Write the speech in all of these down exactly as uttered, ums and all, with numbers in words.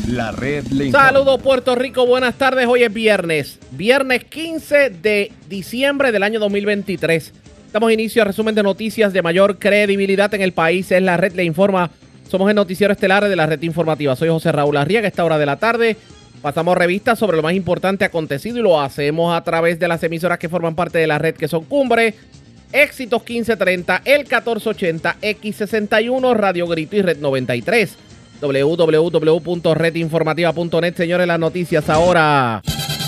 La red le informa. Saludos Puerto Rico, buenas tardes. Hoy es viernes, viernes quince de diciembre del año dos mil veintitrés. Damos inicio a resumen de noticias de mayor credibilidad en el país. Es La Red le informa. Somos el noticiero estelar de La Red Informativa. Soy José Raúl Arriaga. A esta hora de la tarde pasamos revistas sobre lo más importante acontecido y lo hacemos a través de las emisoras que forman parte de la red, que son Cumbre, Éxitos quince treinta, El catorce ochenta, X sesenta y uno, Radio Grito y Red noventa y tres. doble u doble u doble u punto red informativa punto net. Señores, las noticias ahora.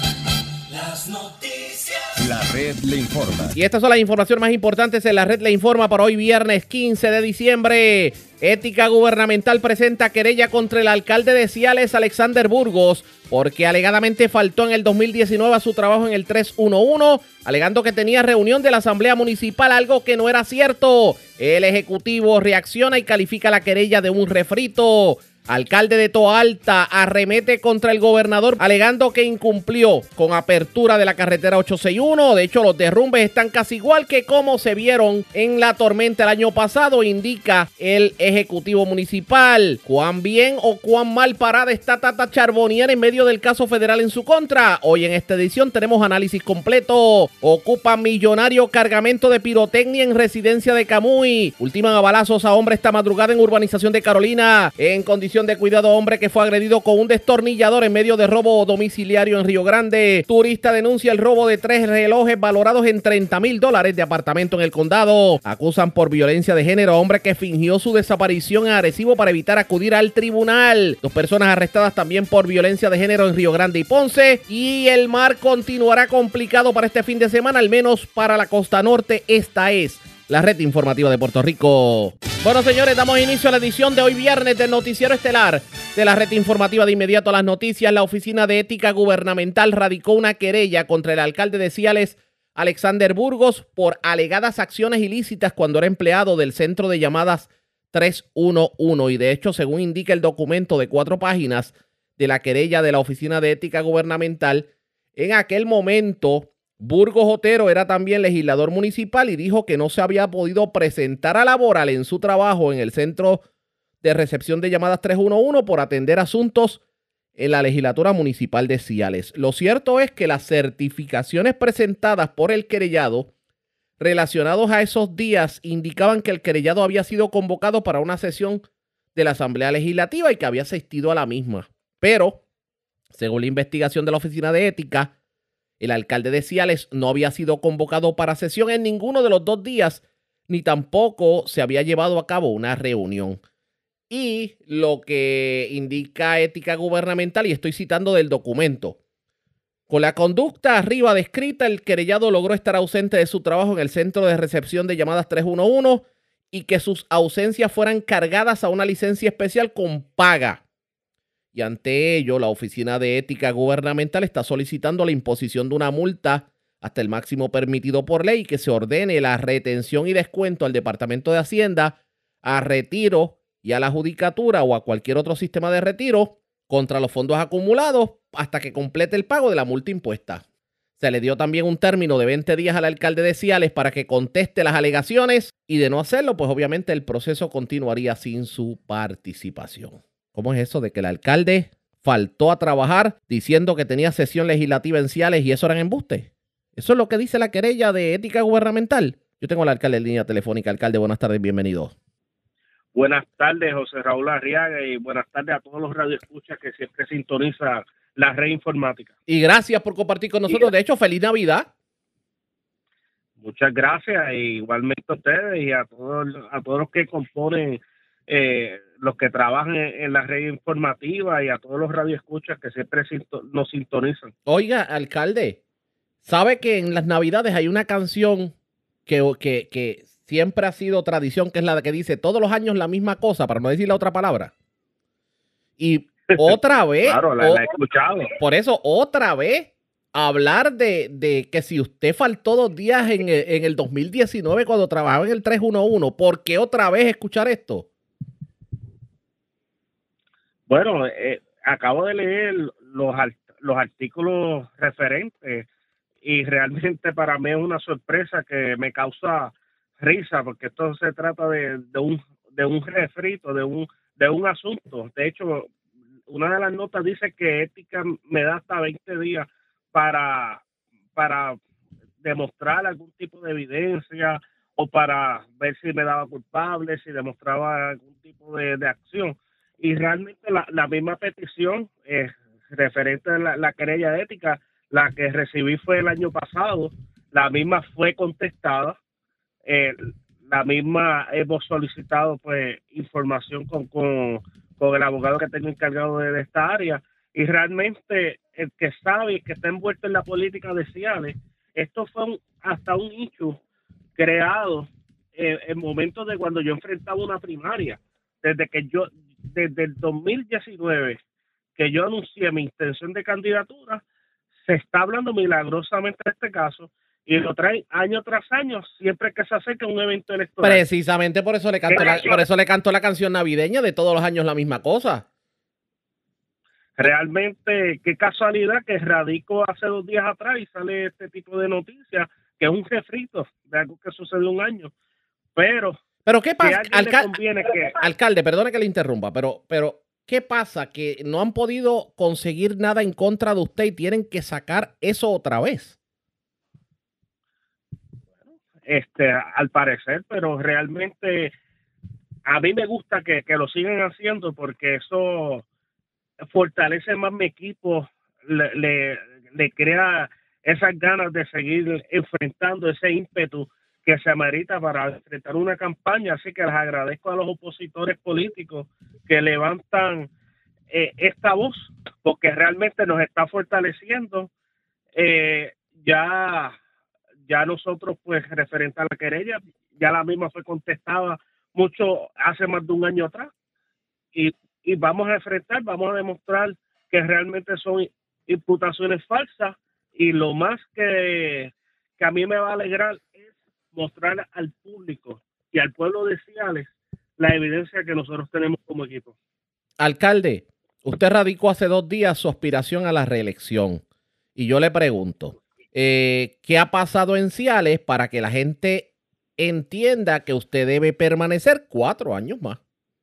Las noticias. La red le informa. Y estas son las informaciones más importantes en La Red le informa para hoy viernes quince de diciembre. Ética Gubernamental presenta querella contra el alcalde de Ciales, Alexander Burgos, porque alegadamente faltó en el dos mil diecinueve a su trabajo en el tres uno uno, alegando que tenía reunión de la Asamblea Municipal, algo que no era cierto. El Ejecutivo reacciona y califica la querella de un refrito. Alcalde de Toalta arremete contra el gobernador alegando que incumplió con apertura de la carretera ochocientos sesenta y uno. De hecho, los derrumbes están casi igual que como se vieron en la tormenta el año pasado, indica el Ejecutivo Municipal. ¿Cuán bien o cuán mal parada está Tata Charbonnier en medio del caso federal en su contra? Hoy en esta edición tenemos análisis completo. Ocupa millonario cargamento de pirotecnia en residencia de Camuy. Ultiman a balazos a hombre esta madrugada en urbanización de Carolina. En condición de cuidado, hombre que fue agredido con un destornillador en medio de robo domiciliario en Río Grande. Turista denuncia el robo de tres relojes valorados en treinta mil dólares de apartamento en el condado. Acusan por violencia de género a hombre que fingió su desaparición en Arecibo para evitar acudir al tribunal. Dos personas arrestadas también por violencia de género en Río Grande y Ponce. Y el mar continuará complicado para este fin de semana, al menos para la costa norte. Esta es La Red Informativa de Puerto Rico. Bueno, señores, damos inicio a la edición de hoy viernes del noticiero estelar de La Red Informativa. De inmediato a las noticias. La Oficina de Ética Gubernamental radicó una querella contra el alcalde de Ciales, Alexander Burgos, por alegadas acciones ilícitas cuando era empleado del centro de llamadas tres uno uno. Y de hecho, según indica el documento de cuatro páginas de la querella de la Oficina de Ética Gubernamental, en aquel momento Burgos Otero era también legislador municipal y dijo que no se había podido presentar a laboral en su trabajo en el centro de recepción de llamadas tres uno uno por atender asuntos en la legislatura municipal de Ciales. Lo cierto es que las certificaciones presentadas por el querellado relacionados a esos días indicaban que el querellado había sido convocado para una sesión de la Asamblea Legislativa y que había asistido a la misma. Pero, según la investigación de la Oficina de Ética, el alcalde de Ciales no había sido convocado para sesión en ninguno de los dos días, ni tampoco se había llevado a cabo una reunión. Y lo que indica Ética Gubernamental, y estoy citando del documento: con la conducta arriba descrita, el querellado logró estar ausente de su trabajo en el centro de recepción de llamadas tres uno uno y que sus ausencias fueran cargadas a una licencia especial con paga. Y ante ello, la Oficina de Ética Gubernamental está solicitando la imposición de una multa hasta el máximo permitido por ley y que se ordene la retención y descuento al Departamento de Hacienda, a retiro y a la judicatura o a cualquier otro sistema de retiro contra los fondos acumulados hasta que complete el pago de la multa impuesta. Se le dio también un término de veinte días al alcalde de Ciales para que conteste las alegaciones y, de no hacerlo, pues obviamente el proceso continuaría sin su participación. ¿Cómo es eso de que el alcalde faltó a trabajar diciendo que tenía sesión legislativa en Ciales y eso eran embustes? Eso es lo que dice la querella de Ética Gubernamental. Yo tengo al alcalde en línea telefónica. Alcalde, buenas tardes, bienvenido. Buenas tardes, José Raúl Arriaga, y buenas tardes a todos los radioescuchas que siempre sintonizan la red informática. Y gracias por compartir con nosotros. De hecho, feliz Navidad. Muchas gracias, e igualmente a ustedes y a todos, a todos los que componen, eh, los que trabajan en, en la red informativa, y a todos los radioescuchas que siempre sinto, nos sintonizan. Oiga, alcalde, ¿sabe que en las Navidades hay una canción que, que, que siempre ha sido tradición, que es la que dice todos los años la misma cosa, para no decir la otra palabra? Y otra vez... Claro, la, o, la he escuchado. Por eso, otra vez, hablar de, de que si usted faltó dos días en el, en el dos mil diecinueve cuando trabajaba en el tres uno uno, ¿por qué otra vez escuchar esto? Bueno, eh, acabo de leer los, los artículos referentes y realmente para mí es una sorpresa que me causa risa, porque esto se trata de, de un de un refrito, de un de un asunto. De hecho, una de las notas dice que ética me da hasta veinte días para, para demostrar algún tipo de evidencia o para ver si me daba culpable, si demostraba algún tipo de, de acción. Y realmente la, la misma petición eh, referente a la, la querella ética, la que recibí fue el año pasado, la misma fue contestada, eh, la misma hemos solicitado pues información con, con, con el abogado que tengo encargado de, de esta área, y realmente el que sabe y que está envuelto en la política de Ciales, esto fue un, hasta un issue creado eh, en momentos de cuando yo enfrentaba una primaria, desde que yo, desde el dos mil diecinueve, que yo anuncié mi intención de candidatura, se está hablando milagrosamente de este caso, y lo traen año tras año, siempre que se acerca un evento electoral. Precisamente por eso le canto la, por eso le canto la canción navideña de todos los años la misma cosa. Realmente, qué casualidad que radico hace dos días atrás y sale este tipo de noticias, que es un refrito de algo que sucedió un año. Pero, pero ¿qué pasa? Alcal que... Alcalde, perdone que le interrumpa, pero, pero ¿qué pasa? Que no han podido conseguir nada en contra de usted y tienen que sacar eso otra vez. Este, al parecer, pero realmente a mí me gusta que, que lo sigan haciendo, porque eso fortalece más mi equipo, le, le, le crea esas ganas de seguir enfrentando ese ímpetu que se amerita para enfrentar una campaña. Así que les agradezco a los opositores políticos que levantan eh, esta voz, porque realmente nos está fortaleciendo. Eh, ya ya nosotros, pues, referente a la querella, ya la misma fue contestada mucho hace más de un año atrás, y, y vamos a enfrentar, vamos a demostrar que realmente son imputaciones falsas, y lo más que, que a mí me va a alegrar es mostrar al público y al pueblo de Ciales la evidencia que nosotros tenemos como equipo. Alcalde, usted radicó hace dos días su aspiración a la reelección, y yo le pregunto, Eh, ¿qué ha pasado en Ciales para que la gente entienda que usted debe permanecer cuatro años más?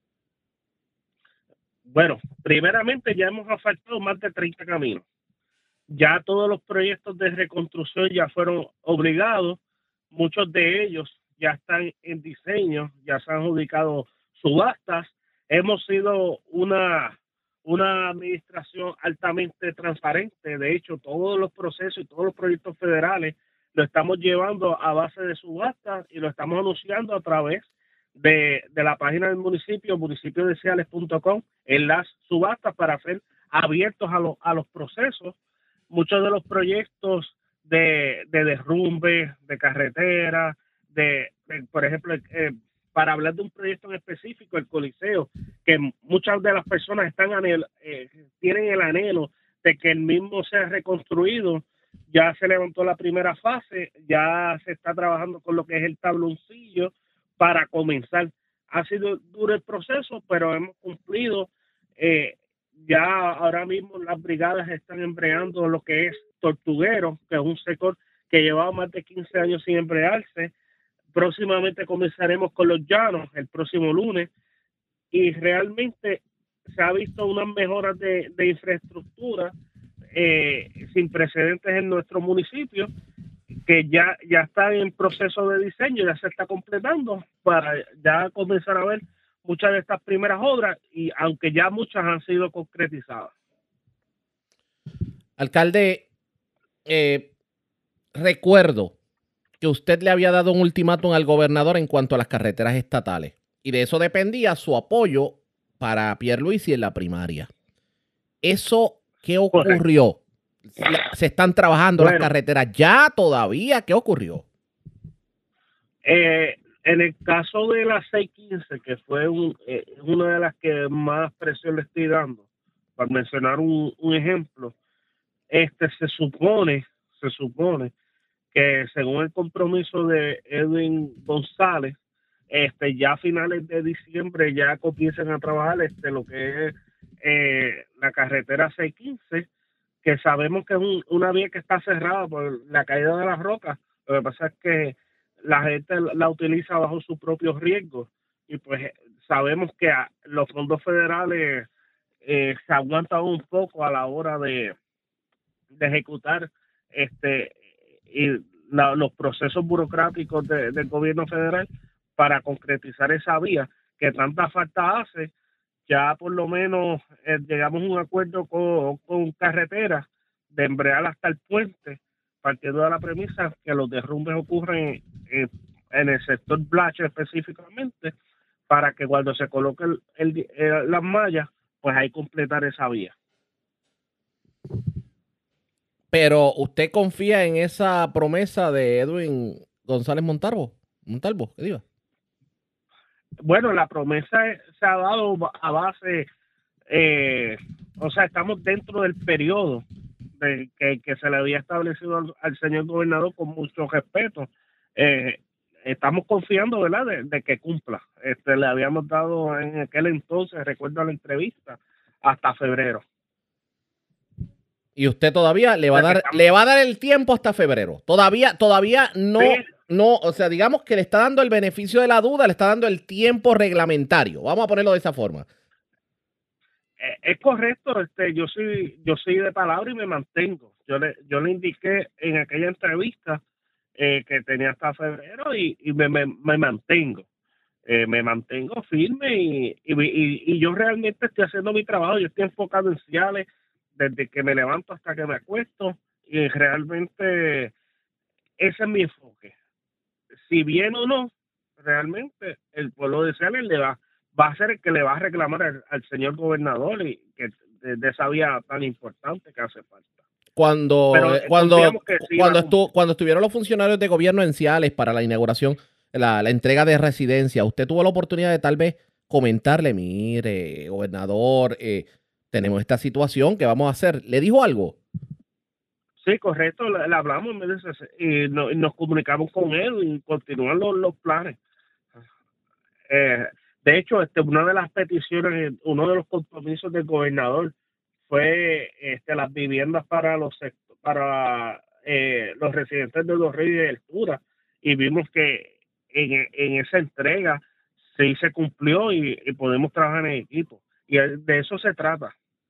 Bueno, primeramente ya hemos asfaltado más de treinta caminos. Ya todos los proyectos de reconstrucción ya fueron obligados. Muchos de ellos ya están en diseño, ya se han adjudicado subastas. Hemos sido una... una administración altamente transparente. De hecho, todos los procesos y todos los proyectos federales lo estamos llevando a base de subastas y lo estamos anunciando a través de, de la página del municipio, municipio de ciales punto com, en las subastas para ser abiertos a, lo, a los procesos. Muchos de los proyectos de, de derrumbe, de carretera, de, de por ejemplo, eh, para hablar de un proyecto en específico, el Coliseo, que muchas de las personas están anhel, eh, tienen el anhelo de que el mismo sea reconstruido. Ya se levantó la primera fase, ya se está trabajando con lo que es el tabloncillo para comenzar. Ha sido duro el proceso, pero hemos cumplido. Eh, ya ahora mismo las brigadas están empleando lo que es Tortuguero, que es un sector que llevaba más de quince años sin emplearse. Próximamente comenzaremos con los llanos el próximo lunes, y realmente se ha visto unas mejoras de, de infraestructura eh, sin precedentes en nuestro municipio, que ya, ya está en proceso de diseño, ya se está completando para ya comenzar a ver muchas de estas primeras obras, y aunque ya muchas han sido concretizadas. Alcalde, eh, recuerdo que usted le había dado un ultimátum al gobernador en cuanto a las carreteras estatales, y de eso dependía su apoyo para Pierluisi en la primaria. ¿Eso qué ocurrió? ¿Se están trabajando bueno, las carreteras ya todavía? ¿Qué ocurrió? Eh, en el caso de la seis quince, que fue un, eh, una de las que más presión le estoy dando, para mencionar un, un ejemplo, este se supone, se supone que según el compromiso de Edwin González, este ya a finales de diciembre ya comienzan a trabajar este lo que es eh, la carretera seis quince, que sabemos que es un, una vía que está cerrada por la caída de las rocas. Lo que pasa es que la gente la utiliza bajo su propio riesgo, y pues sabemos que a, los fondos federales eh, se aguanta un poco a la hora de, de ejecutar este y la, los procesos burocráticos de, del gobierno federal para concretizar esa vía que tanta falta hace. Ya por lo menos eh, llegamos a un acuerdo con, con carreteras de embrear hasta el puente, partiendo de la premisa que los derrumbes ocurren en, en el sector Blache específicamente, para que cuando se coloque el, el, el, las mallas, pues hay que completar esa vía. Pero ¿usted confía en esa promesa de Edwin González Montalvo? Montalvo, ¿qué diga? Bueno, la promesa se ha dado a base, eh, o sea, estamos dentro del periodo de que, que se le había establecido al, al señor gobernador con mucho respeto. Eh, estamos confiando, ¿verdad?, de, de que cumpla. Este, le habíamos dado en aquel entonces, recuerdo la entrevista, hasta febrero. Y usted todavía le va a dar, le va a dar el tiempo hasta febrero. Todavía, todavía no, sí. no, o sea, digamos que le está dando el beneficio de la duda, le está dando el tiempo reglamentario. Vamos a ponerlo de esa forma. Eh, es correcto, este, yo soy, yo soy de palabra y me mantengo. Yo le, yo le indiqué en aquella entrevista eh, que tenía hasta febrero y, y me, me, me mantengo. Eh, me mantengo firme y, y, y, y yo realmente estoy haciendo mi trabajo. Yo estoy enfocado en Ciales desde que me levanto hasta que me acuesto y realmente ese es mi enfoque. Si bien o no, realmente el pueblo de Ciales le va, va a ser el que le va a reclamar al, al señor gobernador y que de, de esa vía tan importante que hace falta. Cuando, Pero, eh, cuando, sí cuando, estuvo, cuando estuvieron los funcionarios de gobierno en Ciales para la inauguración, la, la entrega de residencia, usted tuvo la oportunidad de tal vez comentarle, mire, gobernador, eh, tenemos esta situación, ¿qué vamos a hacer? ¿Le dijo algo? Sí, correcto, le, le hablamos y, no, y nos comunicamos con él y continúan los, los planes. Eh, de hecho, este, una de las peticiones, uno de los compromisos del gobernador fue este, las viviendas para los para eh, los residentes de Los Reyes de Altura, y vimos que en, en esa entrega sí se cumplió y, y podemos trabajar en equipo. Y de eso se trata.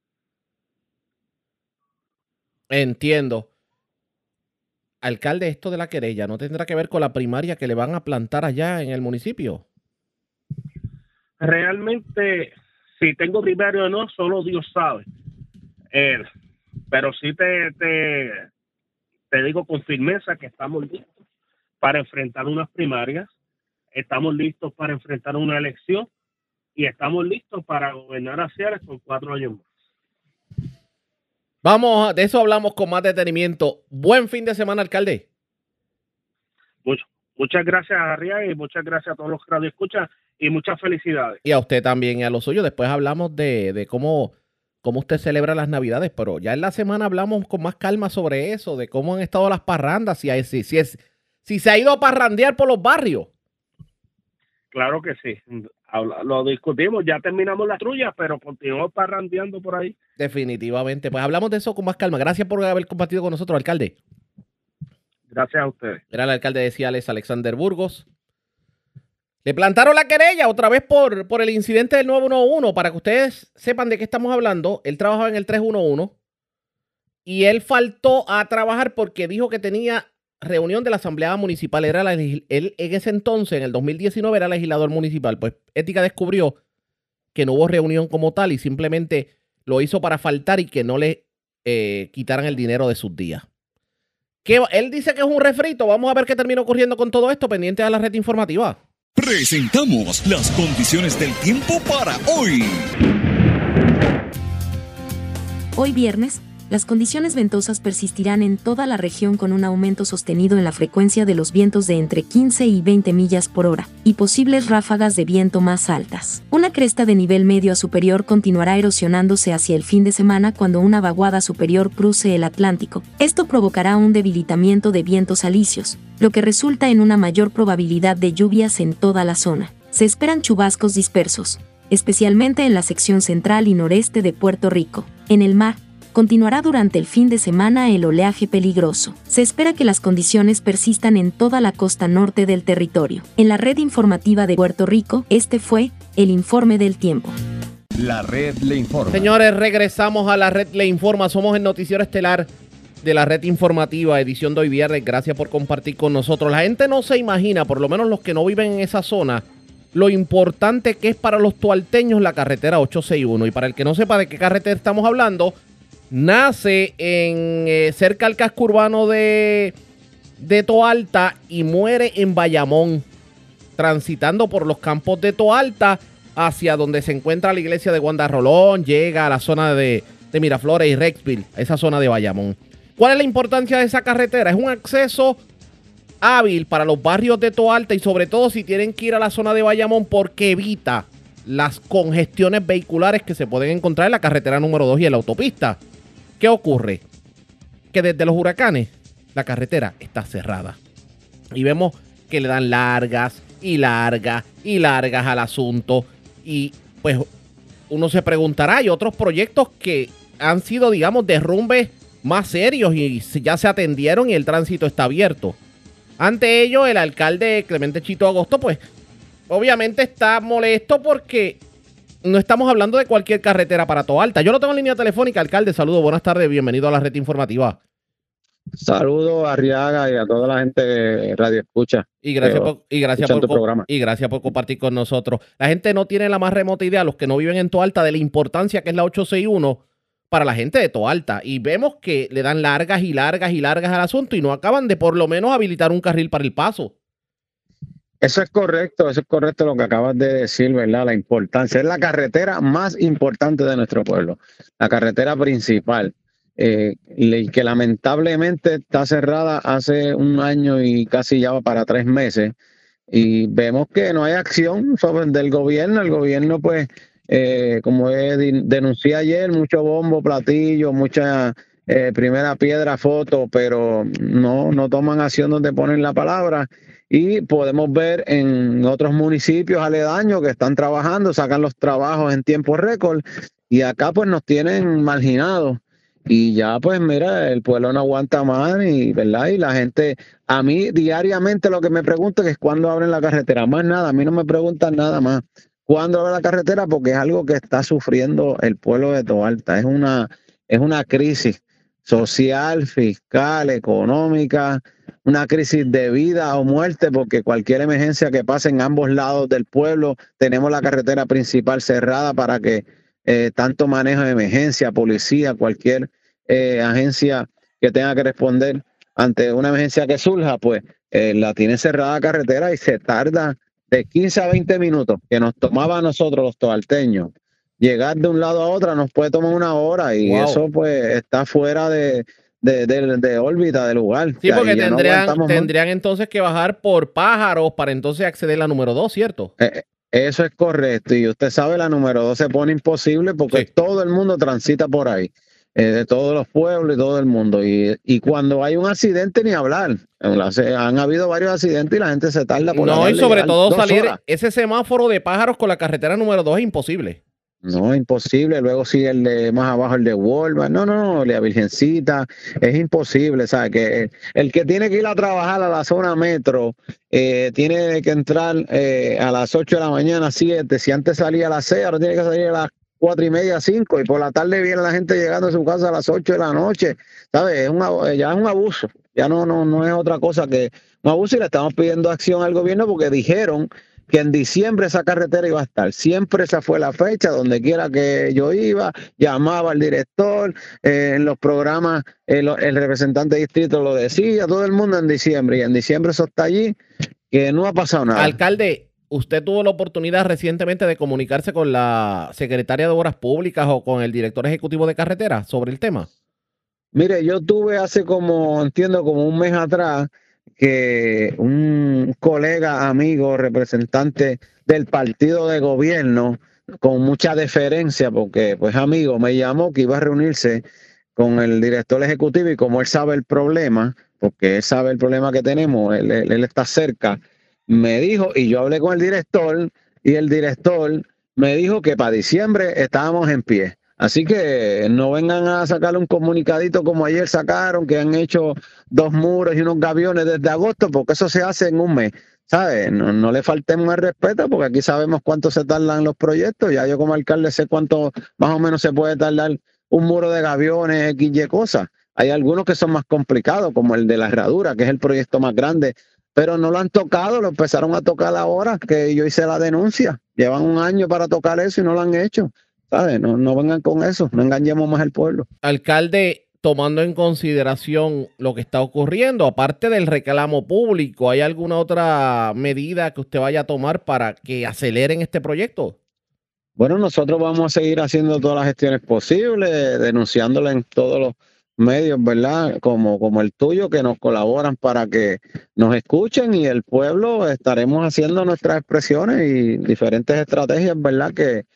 Entiendo. Alcalde, esto de la querella ¿no tendrá que ver con la primaria que le van a plantar allá en el municipio? Realmente, si tengo primaria o no, solo Dios sabe. Eh, pero sí te, te, te digo con firmeza que estamos listos para enfrentar unas primarias, estamos listos para enfrentar una elección y estamos listos para gobernar a Ciales por cuatro años más. Vamos, de eso hablamos con más detenimiento. Buen fin de semana, alcalde. Mucho, muchas gracias, Arriaga, y muchas gracias a todos los que radio escuchan y muchas felicidades. Y a usted también y a los suyos. Después hablamos de, de cómo, cómo usted celebra las Navidades, pero ya en la semana hablamos con más calma sobre eso, de cómo han estado las parrandas, si, hay, si, si, es, si se ha ido a parrandear por los barrios. Claro que sí. Lo discutimos, ya terminamos la trulla, pero continuamos parrandeando por ahí. Definitivamente. Pues hablamos de eso con más calma. Gracias por haber compartido con nosotros, alcalde. Gracias a ustedes. Era el alcalde de Ciales, Alexander Burgos. Le plantaron la querella otra vez por, por el incidente del nueve uno uno. Para que ustedes sepan de qué estamos hablando, él trabajaba en el tres uno uno y él faltó a trabajar porque dijo que tenía reunión de la Asamblea Municipal. Era la, él en ese entonces, en el dos mil diecinueve, era legislador municipal. Pues Ética descubrió que no hubo reunión como tal y simplemente lo hizo para faltar y que no le eh, quitaran el dinero de sus días. Que él dice que es un refrito. Vamos a ver qué termina ocurriendo con todo esto, pendiente a la red informativa. Presentamos las condiciones del tiempo para hoy. Hoy viernes, las condiciones ventosas persistirán en toda la región con un aumento sostenido en la frecuencia de los vientos de entre quince y veinte millas por hora, y posibles ráfagas de viento más altas. Una cresta de nivel medio a superior continuará erosionándose hacia el fin de semana cuando una vaguada superior cruce el Atlántico. Esto provocará un debilitamiento de vientos alisios, lo que resulta en una mayor probabilidad de lluvias en toda la zona. Se esperan chubascos dispersos, especialmente en la sección central y noreste de Puerto Rico. En el mar, continuará durante el fin de semana el oleaje peligroso. Se espera que las condiciones persistan en toda la costa norte del territorio. En la red informativa de Puerto Rico, este fue el informe del tiempo. La red le informa. Señores, regresamos a la red le informa. Somos el noticiero estelar de la red informativa, edición de hoy viernes. Gracias por compartir con nosotros. La gente no se imagina, por lo menos los que no viven en esa zona, lo importante que es para los tualteños la carretera ochocientos sesenta y uno. Y para el que no sepa de qué carretera estamos hablando, nace en eh, cerca al casco urbano de, de Toalta y muere en Bayamón, transitando por los campos de Toalta hacia donde se encuentra la iglesia de Wanda Rolón, llega a la zona de, de Miraflores y Rexville, esa zona de Bayamón. ¿Cuál es la importancia de esa carretera? Es un acceso hábil para los barrios de Toalta y sobre todo si tienen que ir a la zona de Bayamón porque evita las congestiones vehiculares que se pueden encontrar en la carretera número dos y en la autopista. ¿Qué ocurre? Que desde los huracanes la carretera está cerrada y vemos que le dan largas y largas y largas al asunto. Y pues uno se preguntará, hay otros proyectos que han sido, digamos, derrumbes más serios y ya se atendieron y el tránsito está abierto. Ante ello, el alcalde Clemente Chito Agosto, pues, obviamente está molesto porque no estamos hablando de cualquier carretera para Toalta. Yo lo tengo en línea telefónica, alcalde. Saludos, buenas tardes, bienvenido a la red informativa. Saludos a Arriaga y a toda la gente de Radio Escucha. Y gracias, por, y, gracias por, programa. y gracias por compartir con nosotros. La gente no tiene la más remota idea, los que no viven en Toalta, de la importancia que es la ochocientos sesenta y uno para la gente de Toalta. Y vemos que le dan largas y largas y largas al asunto y no acaban de por lo menos habilitar un carril para el paso. Eso es correcto, eso es correcto lo que acabas de decir, ¿verdad? La importancia. Es la carretera más importante de nuestro pueblo, la carretera principal. Eh, y que lamentablemente está cerrada hace un año y casi ya va para tres meses y vemos que no hay acción sobre del gobierno. El gobierno pues eh, como denuncié ayer, mucho bombo, platillo, mucha eh, primera piedra, foto, pero no, no toman acción donde ponen la palabra. Y podemos ver en otros municipios aledaños que están trabajando, sacan los trabajos en tiempo récord y acá pues nos tienen marginados. Y ya pues mira, el pueblo no aguanta más y, ¿verdad? Y la gente, a mí diariamente lo que me preguntan es cuándo abren la carretera, más nada, a mí no me preguntan nada más, cuándo abren la carretera porque es algo que está sufriendo el pueblo de Toalta, es una, es una crisis social, fiscal, económica, una crisis de vida o muerte porque cualquier emergencia que pase en ambos lados del pueblo, tenemos la carretera principal cerrada para que Eh, tanto manejo de emergencia, policía, cualquier eh, agencia que tenga que responder ante una emergencia que surja, pues eh, la tiene cerrada carretera y se tarda de quince a veinte minutos, que nos tomaba a nosotros los toalteños. Llegar de un lado a otro nos puede tomar una hora y wow. Eso pues está fuera de, de, de, de órbita del lugar. Sí, porque tendrían, no tendrían entonces que bajar por Pájaros para entonces acceder a la número dos, ¿cierto? Eh, Eso es correcto, y usted sabe, la número dos se pone imposible porque sí. Todo el mundo transita por ahí, eh, de todos los pueblos y todo el mundo, y, y cuando hay un accidente ni hablar, han habido varios accidentes y la gente se tarda por no, y sobre todo salir horas. Ese semáforo de Pájaros con la carretera número dos es imposible. No, imposible. Luego sigue el de más abajo, el de Walmart. No, no, no, la Virgencita. Es imposible, ¿sabes? Que el que tiene que ir a trabajar a la zona metro eh, tiene que entrar eh, a las ocho de la mañana, siete. Si antes salía a las seis, ahora tiene que salir a las cuatro y media, cinco. Y por la tarde viene la gente llegando a su casa a las ocho de la noche. ¿Sabes? Es un, ya es un abuso. Ya no, no, no es otra cosa que un abuso y le estamos pidiendo acción al gobierno porque dijeron que en diciembre esa carretera iba a estar. Siempre esa fue la fecha, donde quiera que yo iba, llamaba al director, eh, en los programas el, el representante de distrito lo decía, todo el mundo en diciembre, y en diciembre eso está allí, que no ha pasado nada. Alcalde, ¿usted tuvo la oportunidad recientemente de comunicarse con la secretaria de Obras Públicas o con el director ejecutivo de carreteras sobre el tema? Mire, yo tuve hace como, entiendo, como un mes atrás, que un colega, amigo, representante del partido de gobierno, con mucha deferencia, porque pues amigo, me llamó que iba a reunirse con el director ejecutivo y como él sabe el problema, porque él sabe el problema que tenemos, él, él, él está cerca, me dijo, y yo hablé con el director, y el director me dijo que para diciembre estábamos en pie. Así que no vengan a sacarle un comunicadito como ayer sacaron, que han hecho dos muros y unos gaviones desde agosto, porque eso se hace en un mes, ¿sabes? No, no le faltemos el respeto, porque aquí sabemos cuánto se tardan los proyectos. Ya yo como alcalde sé cuánto más o menos se puede tardar un muro de gaviones, X y cosas. Hay algunos que son más complicados, como el de la herradura, que es el proyecto más grande, pero no lo han tocado, lo empezaron a tocar ahora que yo hice la denuncia. Llevan un año para tocar eso y no lo han hecho. ¿Sabes? No, no vengan con eso, no engañemos más al pueblo. Alcalde, tomando en consideración lo que está ocurriendo, aparte del reclamo público, ¿hay alguna otra medida que usted vaya a tomar para que aceleren este proyecto? Bueno, nosotros vamos a seguir haciendo todas las gestiones posibles, denunciándola en todos los medios, ¿verdad? Como, como el tuyo, que nos colaboran para que nos escuchen, y el pueblo estaremos haciendo nuestras expresiones y diferentes estrategias, ¿verdad? Que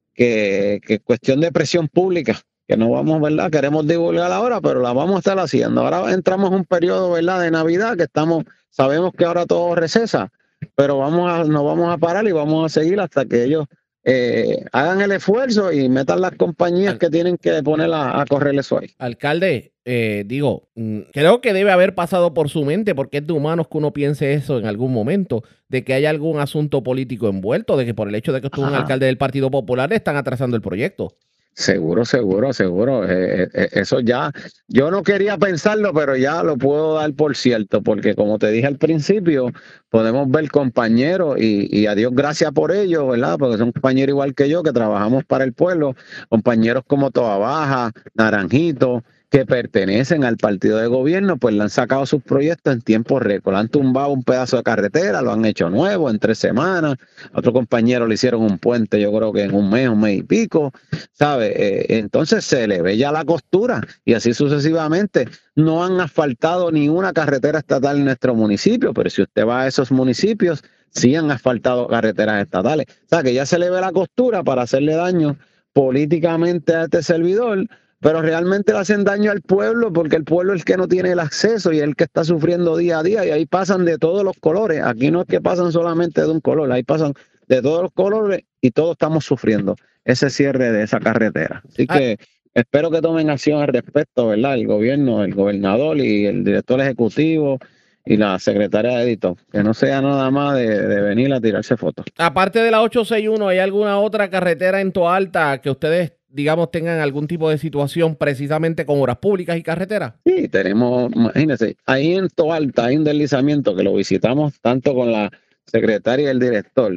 Que, que cuestión de presión pública, que no vamos, ¿verdad? Queremos divulgar ahora, pero la vamos a estar haciendo. Ahora entramos en un periodo, ¿verdad? De Navidad, que estamos, sabemos que ahora todo recesa, pero vamos a, no vamos a parar y vamos a seguir hasta que ellos eh, hagan el esfuerzo y metan las compañías Al, que tienen que poner a, a correr eso ahí. Alcalde, eh, digo, creo que debe haber pasado por su mente, porque es de humanos que uno piense eso en algún momento, de que hay algún asunto político envuelto, de que por el hecho de que usted es un alcalde del Partido Popular le están atrasando el proyecto. Seguro, seguro, seguro. Eh, eh, eso ya, yo no quería pensarlo, pero ya lo puedo dar por cierto, porque como te dije al principio, podemos ver compañeros y, y a Dios gracias por ello, ¿verdad? Porque son compañeros igual que yo, que trabajamos para el pueblo, compañeros como Toa Baja, Naranjito, que pertenecen al partido de gobierno, pues le han sacado sus proyectos en tiempo récord. Han tumbado un pedazo de carretera, lo han hecho nuevo en tres semanas. A otro compañero le hicieron un puente, yo creo que en un mes, un mes y pico, ¿sabe? Eh, entonces se le ve ya la costura y así sucesivamente. No han asfaltado ni una carretera estatal en nuestro municipio, pero si usted va a esos municipios, sí han asfaltado carreteras estatales. O sea, que ya se le ve la costura para hacerle daño políticamente a este servidor, pero realmente le hacen daño al pueblo, porque el pueblo es el que no tiene el acceso y es el que está sufriendo día a día, y ahí pasan de todos los colores. Aquí no es que pasan solamente de un color, ahí pasan de todos los colores y todos estamos sufriendo ese cierre de esa carretera. Así que ah. espero que tomen acción al respecto, ¿verdad? El gobierno, el gobernador y el director ejecutivo y la secretaria de editor, que no sea nada más de, de venir a tirarse fotos. Aparte de la ocho sesenta y uno, ¿hay alguna otra carretera en Toalta que ustedes, digamos, tengan algún tipo de situación precisamente con obras públicas y carreteras? Sí, tenemos, imagínense, ahí en Toalta hay un deslizamiento que lo visitamos tanto con la secretaria y el director.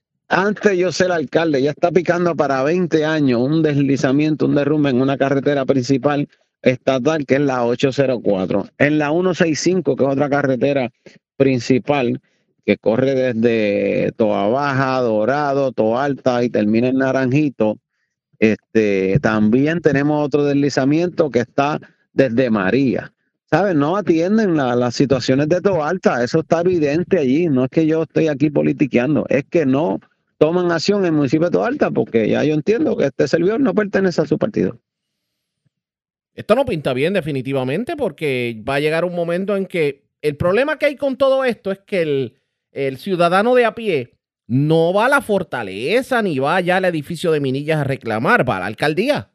Antes yo ser alcalde, ya está picando para veinte años un deslizamiento, un derrumbe en una carretera principal estatal, que es la ocho cero cuatro. En la ciento sesenta y cinco, que es otra carretera principal que corre desde Toa Baja, Dorado, Toalta y termina en Naranjito, este, también tenemos otro deslizamiento que está desde María. ¿Sabes? No atienden la, las situaciones de Toalta, eso está evidente allí. No es que yo estoy aquí politiqueando, es que no toman acción en el municipio de Toalta, porque ya yo entiendo que este servidor no pertenece a su partido. Esto no pinta bien definitivamente, porque va a llegar un momento en que el problema que hay con todo esto es que el, el ciudadano de a pie no va a la fortaleza ni va allá al edificio de Minillas a reclamar, va a la alcaldía.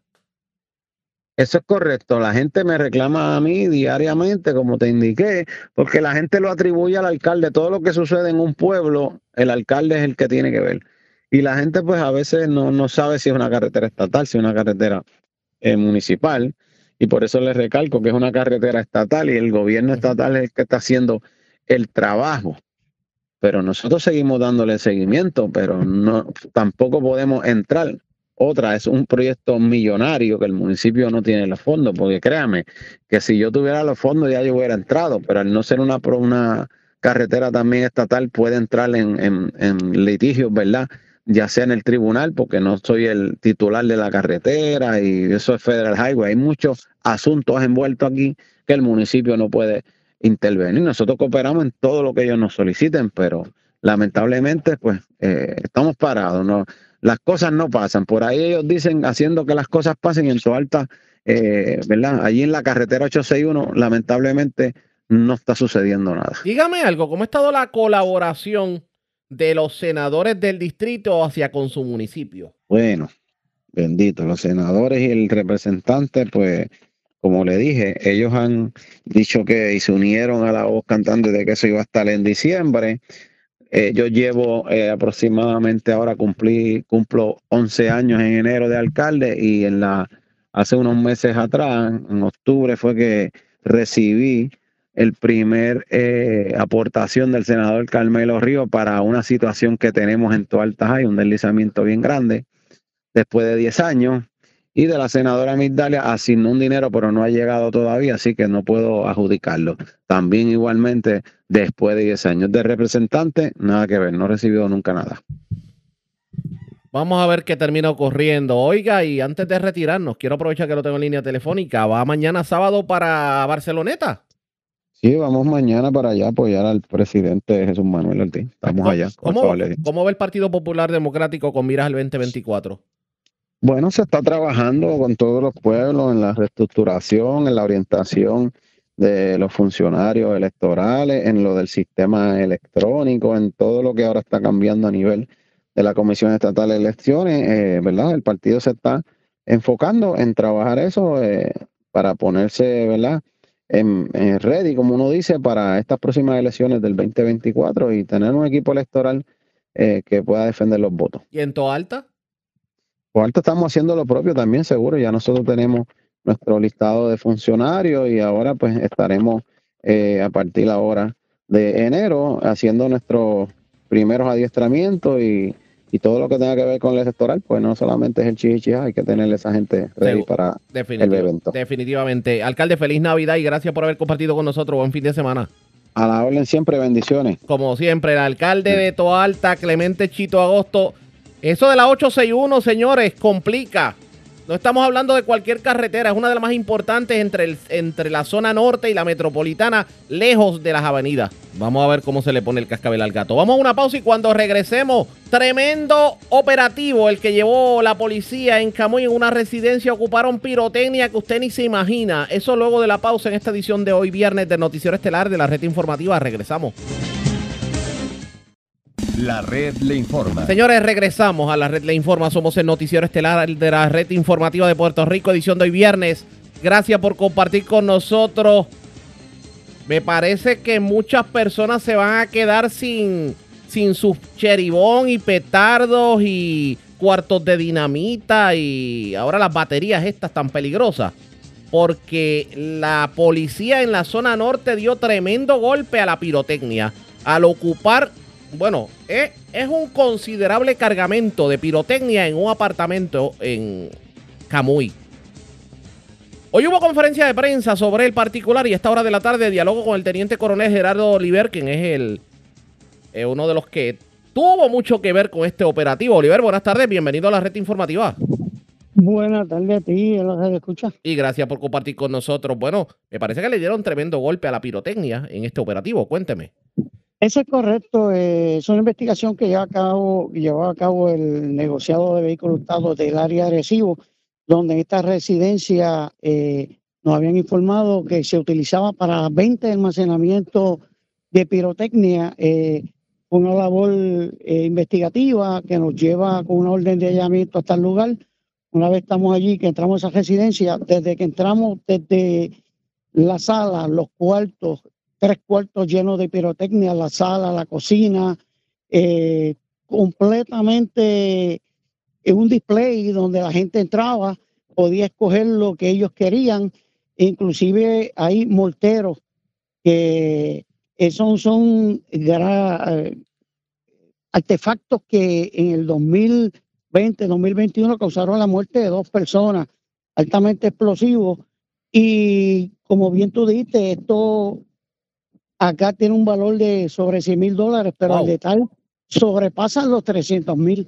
Eso es correcto. La gente me reclama a mí diariamente, como te indiqué, porque la gente lo atribuye al alcalde. Todo lo que sucede en un pueblo, el alcalde es el que tiene que ver. Y la gente pues a veces no, no sabe si es una carretera estatal, si es una carretera eh, municipal. Y por eso les recalco que es una carretera estatal y el gobierno estatal es el que está haciendo el trabajo. Pero nosotros seguimos dándole seguimiento, pero no tampoco podemos entrar. Otra es un proyecto millonario que el municipio no tiene los fondos, porque créame que si yo tuviera los fondos ya yo hubiera entrado, pero al no ser una, una carretera también estatal puede entrar en, en, en litigios, ¿verdad? Ya sea en el tribunal, porque no soy el titular de la carretera y eso es Federal Highway. Hay muchos asuntos envueltos aquí que el municipio no puede intervenir. Nosotros cooperamos en todo lo que ellos nos soliciten, pero lamentablemente pues eh, estamos parados, ¿no? Las cosas no pasan. Por ahí ellos dicen haciendo que las cosas pasen en Toalta, eh, ¿verdad? Allí en la carretera ocho sesenta y uno, lamentablemente no está sucediendo nada. Dígame algo, ¿cómo ha estado la colaboración de los senadores del distrito hacia con su municipio? Bueno, bendito, los senadores y el representante, pues, como le dije, ellos han dicho que y se unieron a la voz cantante de que eso iba a estar en diciembre. Eh, yo llevo eh, aproximadamente ahora cumplí, cumplo once años en enero de alcalde y en la hace unos meses atrás, en octubre, fue que recibí el primer eh, aportación del senador Carmelo Ríos para una situación que tenemos en Toalta High, un deslizamiento bien grande, después de diez años. Y de la senadora Migdalia asignó un dinero, pero no ha llegado todavía, así que no puedo adjudicarlo. También igualmente, después de diez años de representante, nada que ver, no he recibido nunca nada. Vamos a ver qué termina ocurriendo. Oiga, y antes de retirarnos, quiero aprovechar que lo tengo en línea telefónica. ¿Va mañana sábado para Barceloneta? Sí, vamos mañana para allá a apoyar al presidente Jesús Manuel Ortiz. Estamos ¿Cómo, allá. ¿cómo, ¿Cómo ve el Partido Popular Democrático con miras al veinte veinticuatro? Bueno, se está trabajando con todos los pueblos en la reestructuración, en la orientación de los funcionarios electorales, en lo del sistema electrónico, en todo lo que ahora está cambiando a nivel de la Comisión Estatal de Elecciones, eh, ¿verdad? El partido se está enfocando en trabajar eso eh, para ponerse, ¿verdad?, en, en ready, como uno dice, para estas próximas elecciones del veinte veinticuatro y tener un equipo electoral eh, que pueda defender los votos. ¿Y en Toalta? Por alto estamos haciendo lo propio también, seguro. Ya nosotros tenemos nuestro listado de funcionarios y ahora pues estaremos eh, a partir ahora de enero haciendo nuestros primeros adiestramientos y, y todo lo que tenga que ver con el electoral, pues no solamente es el chichichá, hay que tener esa gente ready sí, para el evento. Definitivamente. Alcalde, feliz Navidad y gracias por haber compartido con nosotros. Buen fin de semana. A la orden siempre, bendiciones. Como siempre, el alcalde de Toalta, Clemente Chito Agosto. Eso de la ocho sesenta y uno, señores, complica. No estamos hablando de cualquier carretera, es una de las más importantes entre, el, entre la zona norte y la metropolitana, lejos de las avenidas. Vamos a ver cómo se le pone el cascabel al gato. Vamos a una pausa y cuando regresemos, tremendo operativo el que llevó la policía en Camuy en una residencia. Ocuparon pirotecnia que usted ni se imagina. Eso luego de la pausa en esta edición de hoy viernes del Noticiero Estelar de la Red Informativa. Regresamos. La Red Le Informa. Señores, regresamos a la Red Le Informa. Somos el Noticiero Estelar de la Red Informativa de Puerto Rico, edición de hoy viernes. Gracias por compartir con nosotros. Me parece que muchas personas se van a quedar sin, sin sus cheribón y petardos y cuartos de dinamita y ahora las baterías estas tan peligrosas. Porque la policía en la zona norte dio tremendo golpe a la pirotecnia al ocupar. Bueno, es, es un considerable cargamento de pirotecnia en un apartamento en Camuy. Hoy hubo conferencia de prensa sobre el particular y a esta hora de la tarde diálogo con el teniente coronel Gerardo Oliver, quien es el eh, uno de los que tuvo mucho que ver con este operativo. Oliver, buenas tardes, bienvenido a la Red Informativa. Buenas tardes a ti, a los que escuchas. Y gracias por compartir con nosotros. Bueno, me parece que le dieron tremendo golpe a la pirotecnia en este operativo, cuénteme. Eso es correcto, eh, es una investigación que lleva a cabo, llevó a cabo el negociado de vehículos hurtados del área de Arecibo, donde en esta residencia eh, nos habían informado que se utilizaba para veinte almacenamientos de pirotecnia. Eh, una labor eh, investigativa que nos lleva con una orden de allanamiento hasta el lugar. Una vez estamos allí, que entramos a esa residencia, desde que entramos desde la sala, los cuartos, tres cuartos llenos de pirotecnia, la sala, la cocina, eh, completamente en un display donde la gente entraba, podía escoger lo que ellos querían, inclusive hay morteros que son, son eh, artefactos que en el dos mil veinte, dos mil veintiuno causaron la muerte de dos personas, altamente explosivos, y como bien tú dijiste, esto acá tiene un valor de sobre cien mil dólares, pero wow, al detalle sobrepasan los trescientos mil.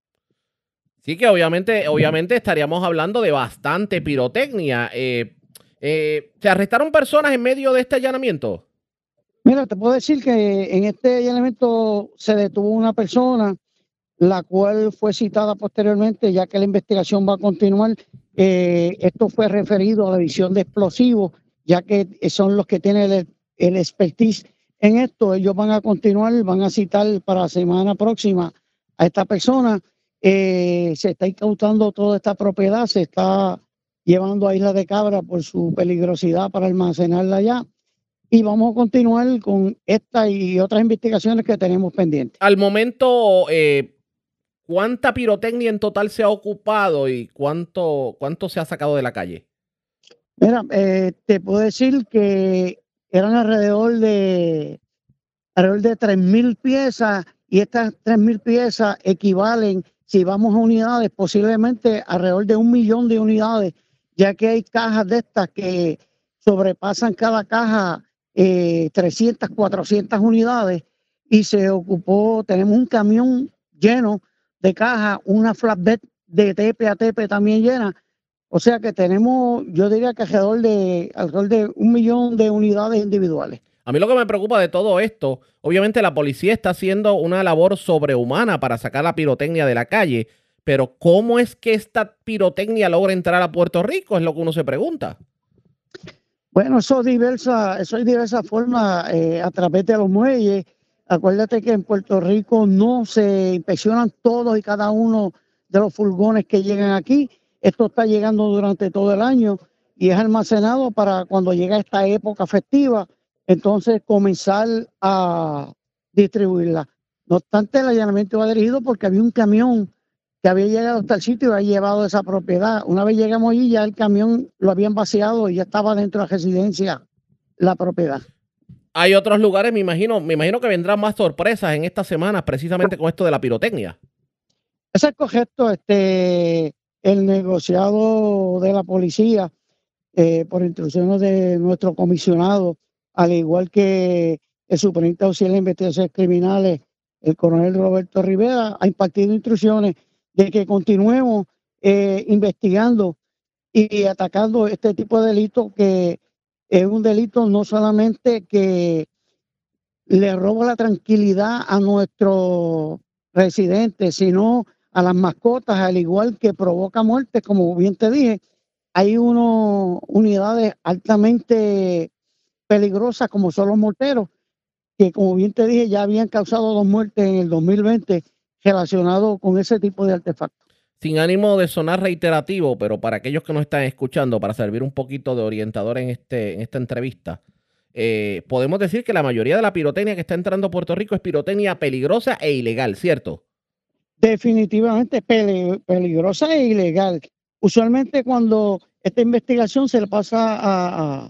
Sí que obviamente, obviamente estaríamos hablando de bastante pirotecnia. Eh, eh, ¿Se arrestaron personas en medio de este allanamiento? Mira, te puedo decir que en este allanamiento se detuvo una persona, la cual fue citada posteriormente, ya que la investigación va a continuar. Eh, esto fue referido a la división de explosivos, ya que son los que tienen el el expertise en esto. Ellos van a continuar, van a citar para la semana próxima a esta persona. Eh, se está incautando toda esta propiedad, se está llevando a Isla de Cabra por su peligrosidad para almacenarla allá. Y vamos a continuar con esta y otras investigaciones que tenemos pendientes. Al momento, eh, ¿cuánta pirotecnia en total se ha ocupado y cuánto, cuánto se ha sacado de la calle? Mira, eh, te puedo decir que eran alrededor de alrededor de tres mil piezas, y estas tres mil piezas equivalen, si vamos a unidades, posiblemente alrededor de un millón de unidades, ya que hay cajas de estas que sobrepasan cada caja eh, trescientas, cuatrocientas unidades, y se ocupó, tenemos un camión lleno de cajas, una flatbed de tepe a tepe también llena. O sea que tenemos, yo diría que alrededor de, alrededor de un millón de unidades individuales. A mí lo que me preocupa de todo esto, obviamente la policía está haciendo una labor sobrehumana para sacar la pirotecnia de la calle, pero ¿cómo es que esta pirotecnia logra entrar a Puerto Rico? Es lo que uno se pregunta. Bueno, eso es diversa, eso es diversas formas eh, a través de los muelles. Acuérdate que en Puerto Rico no se inspeccionan todos y cada uno de los furgones que llegan aquí. Esto está llegando durante todo el año y es almacenado para cuando llega esta época festiva, entonces comenzar a distribuirla. No obstante, el allanamiento va dirigido porque había un camión que había llegado hasta el sitio y había llevado esa propiedad. Una vez llegamos allí, ya el camión lo habían vaciado y ya estaba dentro de la residencia la propiedad. Hay otros lugares, me imagino, me imagino que vendrán más sorpresas en estas semanas precisamente con esto de la pirotecnia. Eso es correcto. Este, el negociado de la policía, eh, por instrucciones de nuestro comisionado, al igual que el superintendente auxiliar de investigaciones criminales, el coronel Roberto Rivera, ha impartido instrucciones de que continuemos eh, investigando y atacando este tipo de delito, que es un delito no solamente que le roba la tranquilidad a nuestros residentes, sino a las mascotas, al igual que provoca muertes, como bien te dije. Hay unas unidades altamente peligrosas como son los morteros, que como bien te dije ya habían causado dos muertes en el dos mil veinte relacionado con ese tipo de artefactos. Sin ánimo de sonar reiterativo, pero para aquellos que nos están escuchando, para servir un poquito de orientador en, este, en esta entrevista, eh, podemos decir que la mayoría de la pirotecnia que está entrando a Puerto Rico es pirotecnia peligrosa e ilegal, ¿cierto? Definitivamente peli peligrosa e ilegal. Usualmente cuando esta investigación se le pasa a, a,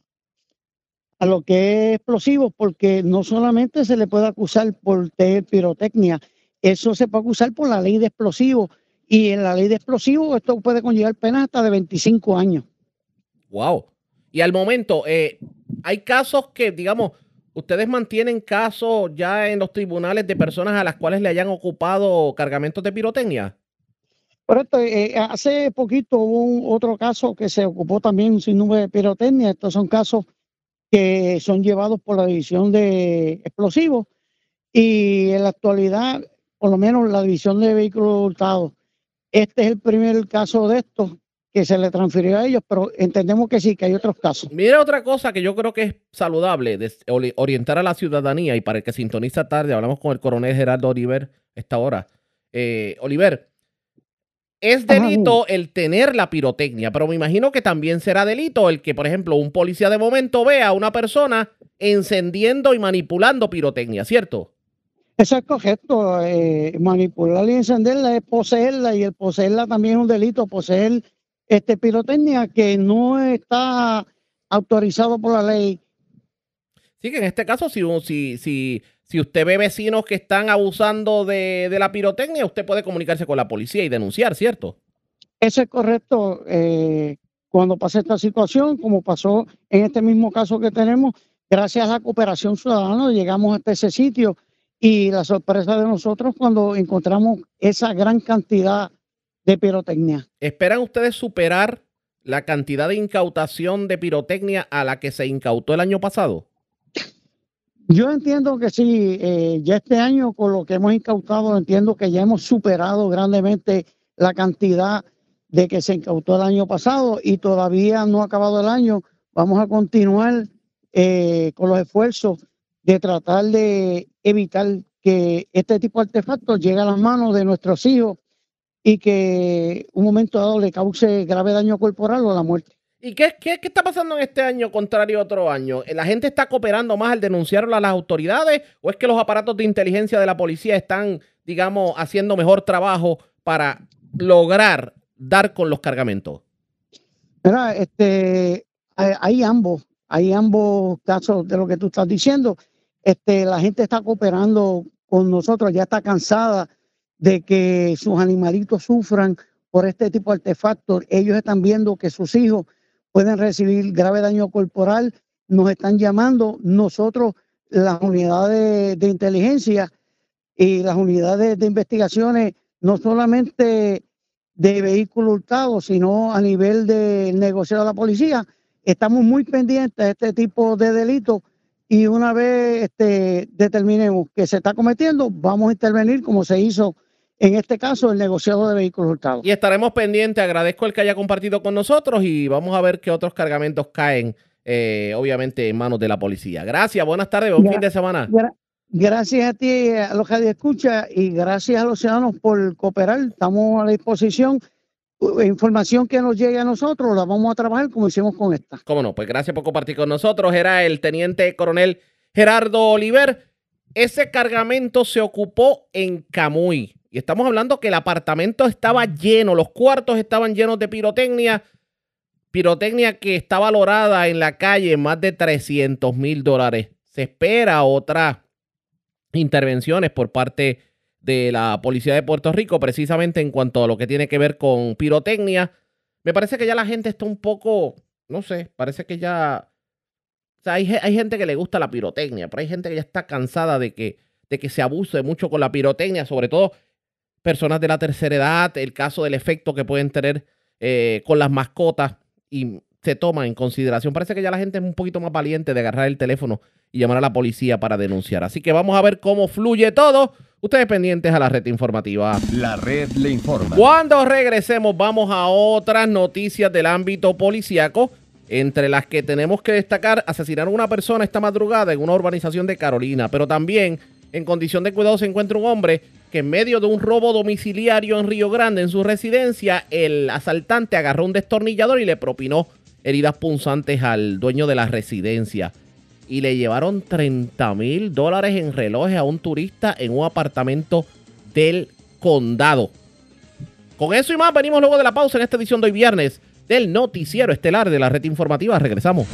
a lo que es explosivo, porque no solamente se le puede acusar por tener pirotecnia, eso se puede acusar por la ley de explosivos, y en la ley de explosivos esto puede conllevar penas hasta de veinticinco años. Wow. Y al momento, eh, hay casos que, digamos, ustedes mantienen casos ya en los tribunales de personas a las cuales le hayan ocupado cargamentos de pirotecnia. Correcto. Eh, hace poquito hubo un otro caso que se ocupó también sin número de pirotecnia. Estos son casos que son llevados por la división de explosivos, y en la actualidad, por lo menos la división de vehículos hurtados, este es el primer caso de estos que se le transfirió a ellos, pero entendemos que sí, que hay otros casos. Mira, otra cosa que yo creo que es saludable, de orientar a la ciudadanía, y para el que sintoniza tarde, hablamos con el coronel Gerardo Oliver esta hora. Eh, Oliver, es delito el tener la pirotecnia, pero me imagino que también será delito el que, por ejemplo, un policía de momento vea a una persona encendiendo y manipulando pirotecnia, ¿cierto? Eso es correcto. Eh, manipularla y encenderla es poseerla, y el poseerla también es un delito. Poseer este pirotecnia que no está autorizado por la ley. Sí, que en este caso, si, si, si, si usted ve vecinos que están abusando de, de la pirotecnia, usted puede comunicarse con la policía y denunciar, ¿cierto? Eso es correcto. Eh, cuando pasa esta situación, como pasó en este mismo caso que tenemos, gracias a la cooperación ciudadana llegamos hasta ese sitio, y la sorpresa de nosotros cuando encontramos esa gran cantidad de pirotecnia. ¿Esperan ustedes superar la cantidad de incautación de pirotecnia a la que se incautó el año pasado? Yo entiendo que sí. Eh, ya este año, con lo que hemos incautado, entiendo que ya hemos superado grandemente la cantidad de que se incautó el año pasado, y todavía no ha acabado el año. Vamos a continuar eh, con los esfuerzos de tratar de evitar que este tipo de artefactos llegue a las manos de nuestros hijos y que un momento dado le cause grave daño corporal o la muerte. ¿Y qué, qué, qué está pasando en este año contrario a otro año? ¿La gente está cooperando más al denunciarlo a las autoridades o es que los aparatos de inteligencia de la policía están, digamos, haciendo mejor trabajo para lograr dar con los cargamentos? Mira, este, hay, hay ambos, hay ambos casos de lo que tú estás diciendo. Este, la gente está cooperando con nosotros, ya está cansada de que sus animalitos sufran por este tipo de artefactos. Ellos están viendo que sus hijos pueden recibir grave daño corporal, nos están llamando, nosotros, las unidades de inteligencia y las unidades de investigaciones, no solamente de vehículos hurtados, sino a nivel del negociado de la policía, estamos muy pendientes de este tipo de delitos y una vez este, determinemos que se está cometiendo, vamos a intervenir como se hizo en este caso el negociado de vehículos hurtados. Y estaremos pendientes, agradezco el que haya compartido con nosotros y vamos a ver qué otros cargamentos caen, eh, obviamente, en manos de la policía. Gracias, buenas tardes, buen fin de semana. Gracias a ti, a los que escuchan, y gracias a los ciudadanos por cooperar. Estamos a la disposición. Información que nos llegue a nosotros la vamos a trabajar como hicimos con esta. Cómo no, pues gracias por compartir con nosotros. Era el teniente coronel Gerardo Oliver. Ese cargamento se ocupó en Camuy. Y estamos hablando que el apartamento estaba lleno, los cuartos estaban llenos de pirotecnia. Pirotecnia que está valorada en la calle en más de trescientos mil dólares. Se espera otras intervenciones por parte de la Policía de Puerto Rico, precisamente en cuanto a lo que tiene que ver con pirotecnia. Me parece que ya la gente está un poco, no sé, parece que ya... O sea, hay, hay gente que le gusta la pirotecnia, pero hay gente que ya está cansada de que, de que se abuse mucho con la pirotecnia, sobre todo personas de la tercera edad, el caso del efecto que pueden tener eh, con las mascotas y se toma en consideración. Parece que ya la gente es un poquito más valiente de agarrar el teléfono y llamar a la policía para denunciar. Así que vamos a ver cómo fluye todo. Ustedes pendientes a la red informativa. La red le informa. Cuando regresemos vamos a otras noticias del ámbito policíaco, entre las que tenemos que destacar: asesinaron a una persona esta madrugada en una urbanización de Carolina, pero también en condición de cuidado se encuentra un hombre que en medio de un robo domiciliario en Río Grande, en su residencia, el asaltante agarró un destornillador y le propinó heridas punzantes al dueño de la residencia. Y le llevaron treinta mil dólares en relojes a un turista en un apartamento del condado. Con eso y más venimos luego de la pausa en esta edición de hoy viernes del noticiero estelar de la red informativa. Regresamos.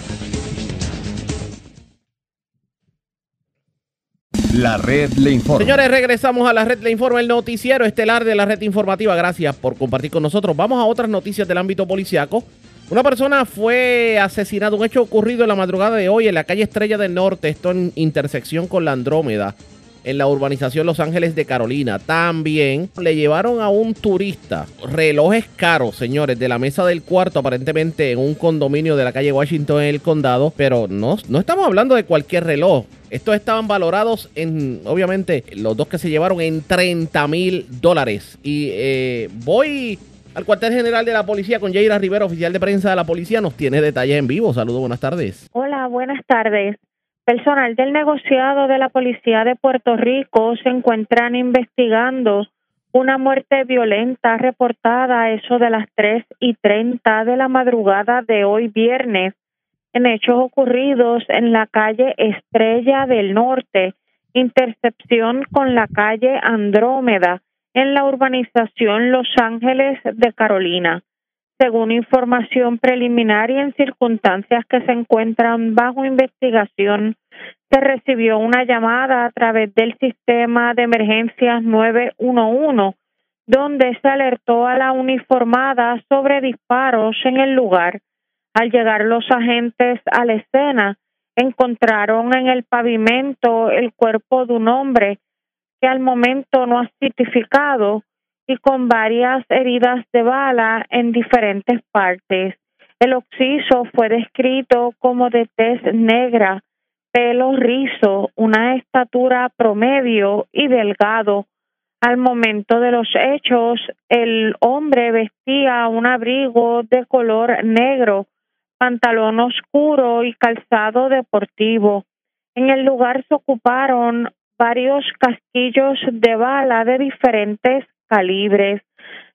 La red le informa. Señores, regresamos a la red le informa, el noticiero estelar de la red informativa. Gracias por compartir con nosotros. Vamos a otras noticias del ámbito policiaco. Una persona fue asesinada, un hecho ocurrido en la madrugada de hoy en la calle Estrella del Norte, esto en intersección con la Andrómeda, en la urbanización Los Ángeles de Carolina. También le llevaron a un turista relojes caros, señores, de la mesa del cuarto, aparentemente en un condominio de la calle Washington en el condado, pero no, no estamos hablando de cualquier reloj. Estos estaban valorados en, obviamente, los dos que se llevaron en treinta mil dólares. Y eh, voy al cuartel general de la policía con Yeira Rivera, oficial de prensa de la policía. Nos tiene detalles en vivo. Saludos, buenas tardes. Hola, buenas tardes. Personal del negociado de la Policía de Puerto Rico se encuentran investigando una muerte violenta reportada a eso de las tres y treinta de la madrugada de hoy viernes en hechos ocurridos en la calle Estrella del Norte, intersección con la calle Andrómeda, en la urbanización Los Ángeles de Carolina. Según información preliminar y en circunstancias que se encuentran bajo investigación, se recibió una llamada a través del sistema de emergencias nueve uno uno, donde se alertó a la uniformada sobre disparos en el lugar. Al llegar los agentes a la escena, encontraron en el pavimento el cuerpo de un hombre que al momento no ha identificado y con varias heridas de bala en diferentes partes. El occiso fue descrito como de tez negra, pelo rizo, una estatura promedio y delgado. Al momento de los hechos, el hombre vestía un abrigo de color negro, pantalón oscuro y calzado deportivo. En el lugar se ocuparon varios casquillos de bala de diferentes calibres.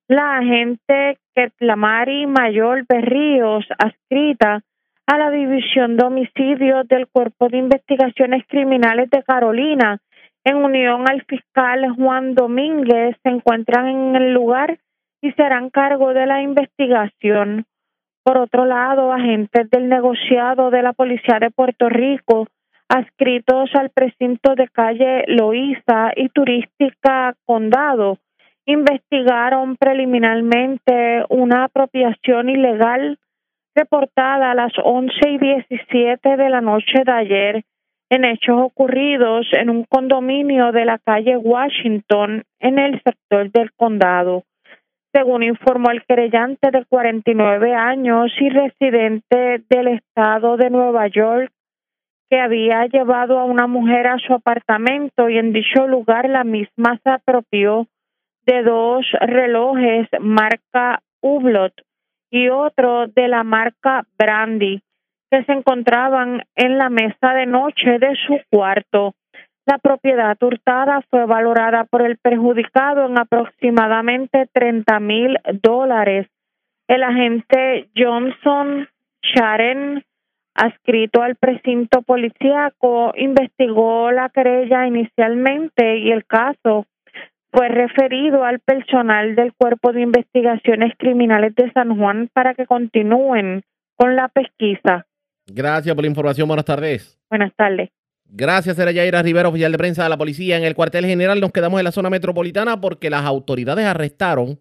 La agente Ketlamari Mayor Berríos, adscrita a la División de Homicidios del Cuerpo de Investigaciones Criminales de Carolina, en unión al fiscal Juan Domínguez, se encuentran en el lugar y se harán cargo de la investigación. Por otro lado, agentes del negociado de la Policía de Puerto Rico, adscritos al precinto de calle Loíza y Turística Condado, investigaron preliminarmente una apropiación ilegal reportada a las once y diecisiete de la noche de ayer en hechos ocurridos en un condominio de la calle Washington en el sector del condado. Según informó el querellante de cuarenta y nueve años y residente del estado de Nueva York, que había llevado a una mujer a su apartamento y en dicho lugar la misma se apropió de dos relojes marca Hublot y otro de la marca Brandy, que se encontraban en la mesa de noche de su cuarto. La propiedad hurtada fue valorada por el perjudicado en aproximadamente treinta mil dólares. El agente Johnson Sharen, adscrito al precinto policíaco, investigó la querella inicialmente y el caso fue referido al personal del Cuerpo de Investigaciones Criminales de San Juan para que continúen con la pesquisa. Gracias por la información. Buenas tardes. Buenas tardes. Gracias, era Yaira Rivera, oficial de prensa de la policía. En el cuartel general nos quedamos en la zona metropolitana porque las autoridades arrestaron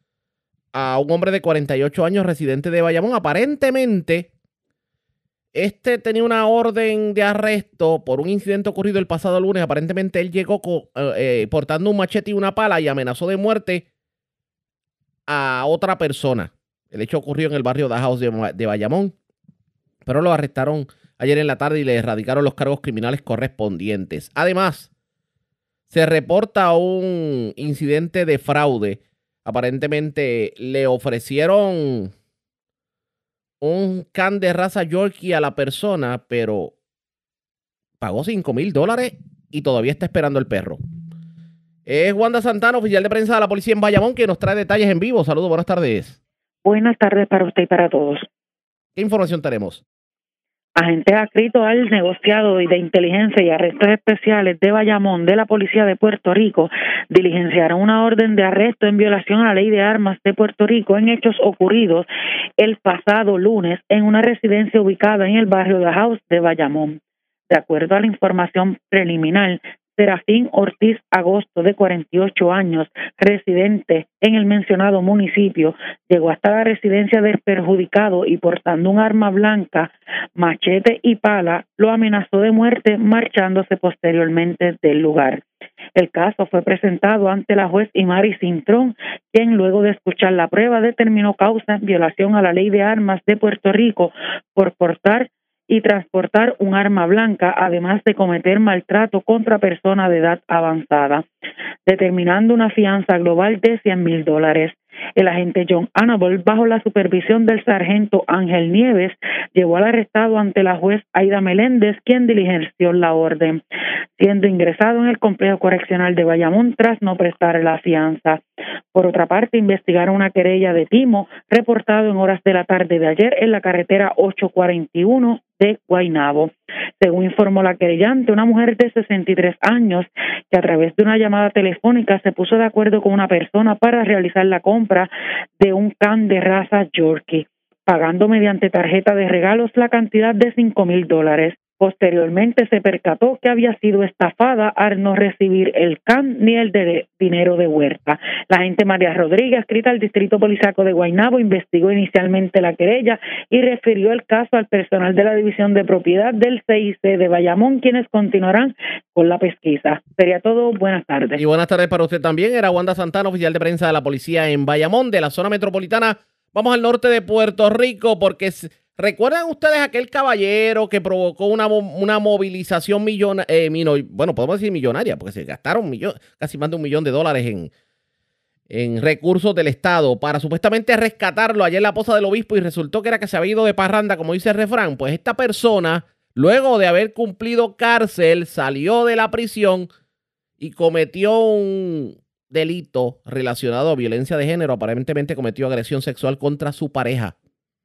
a un hombre de cuarenta y ocho años residente de Bayamón. Aparentemente, este tenía una orden de arresto por un incidente ocurrido el pasado lunes. Aparentemente él llegó con, eh, portando un machete y una pala y amenazó de muerte a otra persona. El hecho ocurrió en el barrio Dajaos de, de Bayamón, pero lo arrestaron ayer en la tarde y le erradicaron los cargos criminales correspondientes. Además, se reporta un incidente de fraude. Aparentemente le ofrecieron un can de raza Yorkie a la persona, pero pagó cinco mil dólares y todavía está esperando el perro. Es Wanda Santana, oficial de prensa de la policía en Bayamón, que nos trae detalles en vivo. Saludos, buenas tardes. Buenas tardes para usted y para todos. ¿Qué información tenemos? Agentes adscritos al negociado de inteligencia y arrestos especiales de Bayamón de la Policía de Puerto Rico diligenciaron una orden de arresto en violación a la Ley de Armas de Puerto Rico en hechos ocurridos el pasado lunes en una residencia ubicada en el barrio de House de Bayamón. De acuerdo a la información preliminar, Serafín Ortiz Agosto, de cuarenta y ocho años, residente en el mencionado municipio, llegó hasta la residencia del perjudicado y portando un arma blanca, machete y pala, lo amenazó de muerte, marchándose posteriormente del lugar. El caso fue presentado ante la juez Imari Cintrón, quien luego de escuchar la prueba determinó causa en violación a la Ley de Armas de Puerto Rico por portar y transportar un arma blanca, además de cometer maltrato contra persona de edad avanzada, determinando una fianza global de cien mil dólares. El agente John Annable, bajo la supervisión del sargento Ángel Nieves, llevó al arrestado ante la juez Aida Meléndez, quien diligenció la orden, siendo ingresado en el complejo correccional de Bayamón tras no prestar la fianza. Por otra parte, investigaron una querella de timo reportado en horas de la tarde de ayer en la carretera ocho cuarenta y uno de Guaynabo. Según informó la querellante, una mujer de sesenta y tres años que a través de una llamada telefónica se puso de acuerdo con una persona para realizar la compra de un can de raza Yorkie, pagando mediante tarjeta de regalos la cantidad de cinco mil dólares. Posteriormente se percató que había sido estafada al no recibir el can ni el de dinero de vuelta. La agente María Rodríguez, adscrita al Distrito Policiaco de Guaynabo, investigó inicialmente la querella y refirió el caso al personal de la División de Propiedad del C I C de Bayamón, quienes continuarán con la pesquisa. Sería todo. Buenas tardes. Y buenas tardes para usted también. Era Wanda Santana, oficial de prensa de la policía en Bayamón, de la zona metropolitana. Vamos al norte de Puerto Rico porque... ¿Recuerdan ustedes aquel caballero que provocó una, una movilización millonaria, eh, bueno, podemos decir millonaria, porque se gastaron millón, casi más de un millón de dólares en, en recursos del Estado para supuestamente rescatarlo allá en la Poza del Obispo y resultó que era que se había ido de parranda, como dice el refrán? Pues esta persona, luego de haber cumplido cárcel, salió de la prisión y cometió un delito relacionado a violencia de género. Aparentemente cometió agresión sexual contra su pareja.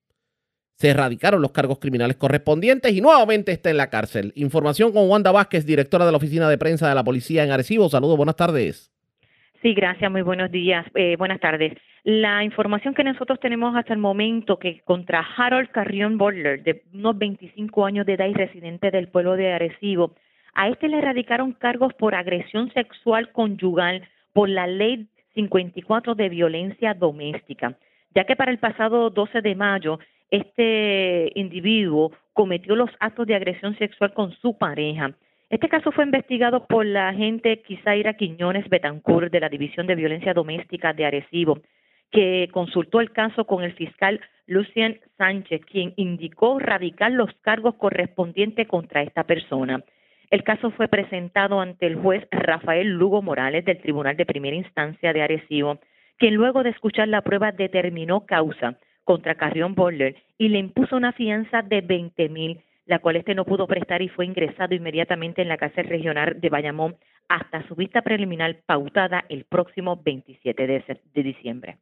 Se erradicaron los cargos criminales correspondientes y nuevamente está en la cárcel. Información con Wanda Vázquez, directora de la Oficina de Prensa de la Policía en Arecibo. Saludos, buenas tardes. Sí, gracias, muy buenos días, eh, buenas tardes. La información que nosotros tenemos hasta el momento que contra Harold Carrión Butler, de unos veinticinco años de edad y residente del pueblo de Arecibo, a este le erradicaron cargos por agresión sexual conyugal por la ley cincuenta y cuatro de violencia doméstica, ya que para el pasado doce de mayo este individuo cometió los actos de agresión sexual con su pareja. Este caso fue investigado por la agente Kisaira Quiñones Betancourt de la División de Violencia Doméstica de Arecibo, que consultó el caso con el fiscal Lucien Sánchez, quien indicó radicar los cargos correspondientes contra esta persona. El caso fue presentado ante el juez Rafael Lugo Morales del Tribunal de Primera Instancia de Arecibo, quien luego de escuchar la prueba determinó causa contra Carrión Butler y le impuso una fianza de veinte mil, la cual este no pudo prestar y fue ingresado inmediatamente en la cárcel regional de Bayamón hasta su vista preliminar pautada el próximo veintisiete de diciembre.